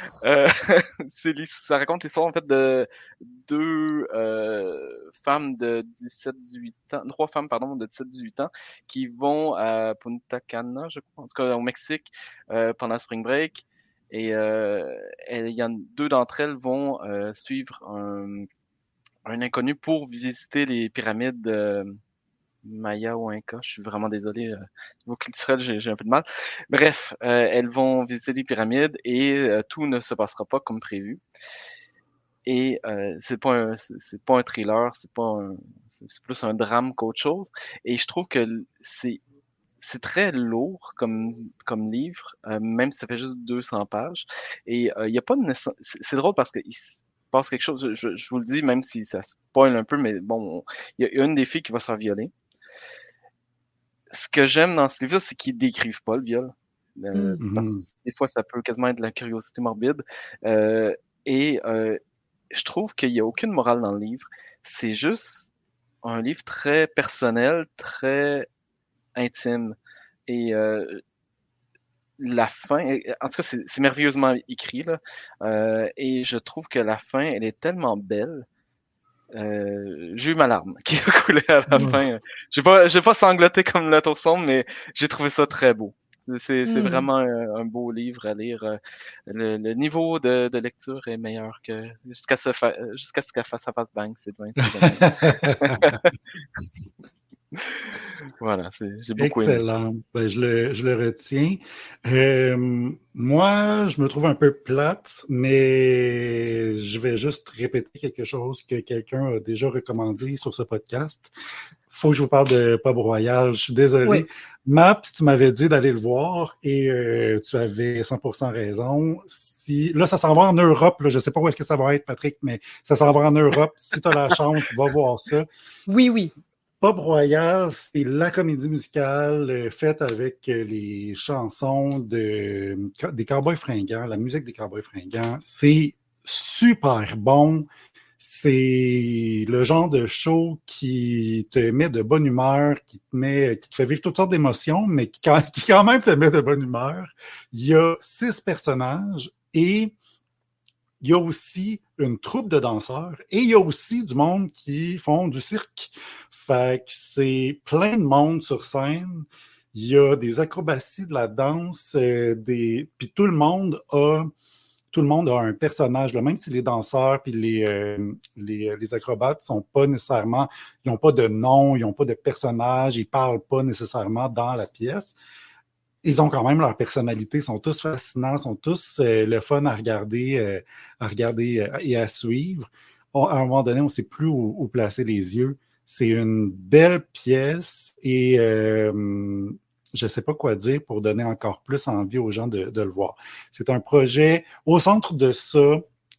Ça raconte l'histoire en fait de deux femmes de 17-18 ans, 3 femmes pardon de 17-18 ans qui vont à Punta Cana, je crois, en tout cas au Mexique pendant Spring Break. Et il y en 2 d'entre elles vont suivre un inconnu pour visiter les pyramides Maya ou Inca. Je suis vraiment désolé. Niveau culturel, j'ai un peu de mal. Bref, elles vont visiter les pyramides et tout ne se passera pas comme prévu. Et c'est pas un thriller, c'est plus un drame qu'autre chose. Et je trouve que c'est très lourd comme livre, même si ça fait juste 200 pages. Et il y a pas de c'est drôle parce qu'il se passe quelque chose, je vous le dis, même si ça spoil un peu, mais bon, il y a une des filles qui va se faire violer. Ce que j'aime dans ce livre-là, c'est qu'ils décrivent pas le viol. Parce que des fois, ça peut quasiment être de la curiosité morbide. Et je trouve qu'il y a aucune morale dans le livre. C'est juste un livre très personnel, très intime. Et la fin, en tout cas, c'est merveilleusement écrit, là. Et je trouve que la fin, elle est tellement belle. J'ai eu ma larme qui a coulé à la fin. J'ai pas sangloté comme La Tour Sombre, mais j'ai trouvé ça très beau. C'est vraiment un beau livre à lire. Le niveau de lecture est meilleur que jusqu'à ce qu'elle fasse bang, c'est bien. Voilà, j'ai beaucoup aimé. Excellent. Ben, je le retiens. Moi, je me trouve un peu plate, mais je vais juste répéter quelque chose que quelqu'un a déjà recommandé sur ce podcast. Faut que je vous parle de Pub Royal. Je suis désolé. Oui. Maps, tu m'avais dit d'aller le voir et tu avais 100% raison. Là, ça s'en va en Europe. Là, je ne sais pas où est-ce que ça va être, Patrick, mais ça s'en va en Europe. Si tu as la chance, va voir ça. Oui. Pub Royal, c'est la comédie musicale faite avec les chansons des Cowboys fringants, la musique des Cowboys fringants. C'est super bon. C'est le genre de show qui te met de bonne humeur, qui te fait vivre toutes sortes d'émotions, mais qui quand même te met de bonne humeur. Il y a 6 personnages et il y a aussi une troupe de danseurs et il y a aussi du monde qui font du cirque. Fait que c'est plein de monde sur scène. Il y a des acrobaties de la danse, puis tout le monde a un personnage, là, même si les danseurs puis les acrobates sont pas nécessairement, ils n'ont pas de nom, ils n'ont pas de personnage, ils parlent pas nécessairement dans la pièce. Ils ont quand même leur personnalité, sont tous fascinants, sont tous le fun à regarder et à suivre. À un moment donné, on ne sait plus où placer les yeux. C'est une belle pièce et je ne sais pas quoi dire pour donner encore plus envie aux gens de le voir. C'est un projet, au centre de ça,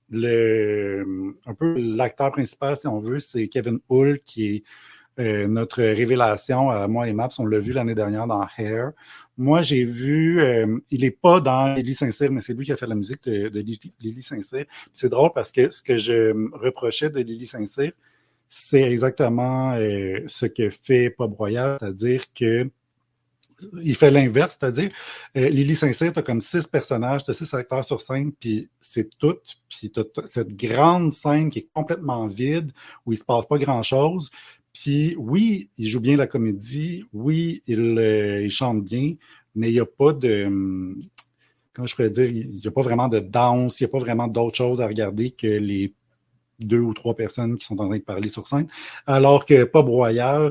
un peu l'acteur principal, si on veut, c'est Kevin Hull, qui est notre révélation à moi et Maps. On l'a vu l'année dernière dans Hair. Moi, j'ai vu, il n'est pas dans Lily Saint-Cyr, mais c'est lui qui a fait la musique de Lily Saint-Cyr. C'est drôle parce que ce que je reprochais de Lily Saint-Cyr, c'est exactement ce que fait Pub Royal, c'est-à-dire que il fait l'inverse, c'est-à-dire Lily Saint-Cyr, tu as comme 6 personnages, tu as 6 acteurs sur scène, puis c'est tout. Puis tu as cette grande scène qui est complètement vide, où il ne se passe pas grand-chose. Puis oui, il joue bien la comédie, oui, il chante bien, mais il n'y a pas de... comment je pourrais dire? Il n'y a pas vraiment de danse, il n'y a pas vraiment d'autres choses à regarder que les 2 ou 3 personnes qui sont en train de parler sur scène. Alors que Pub Royal,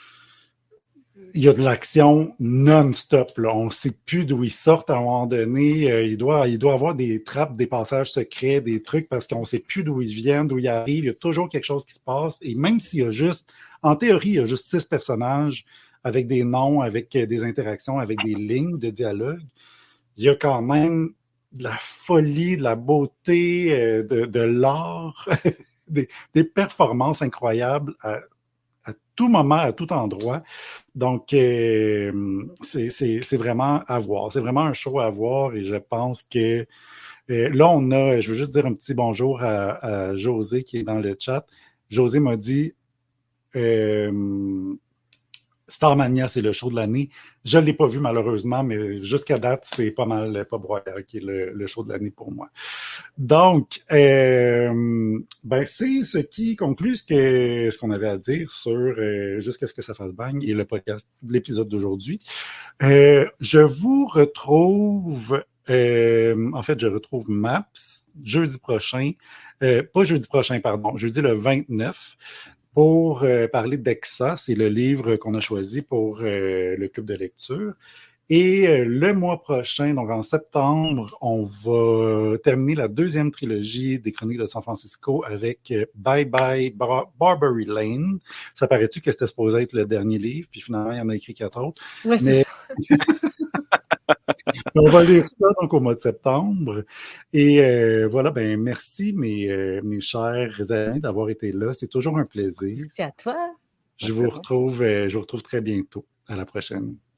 il y a de l'action non-stop. Là. On ne sait plus d'où ils sortent à un moment donné. Il doit avoir des trappes, des passages secrets, des trucs, parce qu'on ne sait plus d'où ils viennent, d'où ils arrivent. Il y a toujours quelque chose qui se passe. Et même s'il y a juste, en théorie, il y a juste 6 personnages avec des noms, avec des interactions, avec des lignes de dialogue, il y a quand même de la folie, de la beauté, de l'art, des performances incroyables à tout moment, à tout endroit. Donc, c'est vraiment à voir. C'est vraiment un show à voir et je pense que là, je veux juste dire un petit bonjour à José qui est dans le chat. José m'a dit Starmania, c'est le show de l'année. Je ne l'ai pas vu malheureusement, mais jusqu'à date, c'est pas mal Pub Royal qui est le show de l'année pour moi. Donc, c'est ce qui conclut ce qu'on avait à dire sur Jusqu'à ce que ça fasse bang et le podcast, l'épisode d'aujourd'hui. Je vous retrouve, je retrouve Maps jeudi prochain, jeudi le 29. Pour parler d'Exa, c'est le livre qu'on a choisi pour le club de lecture. Et le mois prochain, donc en septembre, on va terminer la 2e trilogie des Chroniques de San Francisco avec Bye Bye Barbary Lane. Ça paraît-tu que c'était supposé être le dernier livre, puis finalement, il y en a écrit 4 autres. Oui, c'est ça. On va lire ça donc au mois de septembre. Et voilà, merci mes chers amis d'avoir été là. C'est toujours un plaisir. Merci à toi. Je vous retrouve très bientôt. À la prochaine.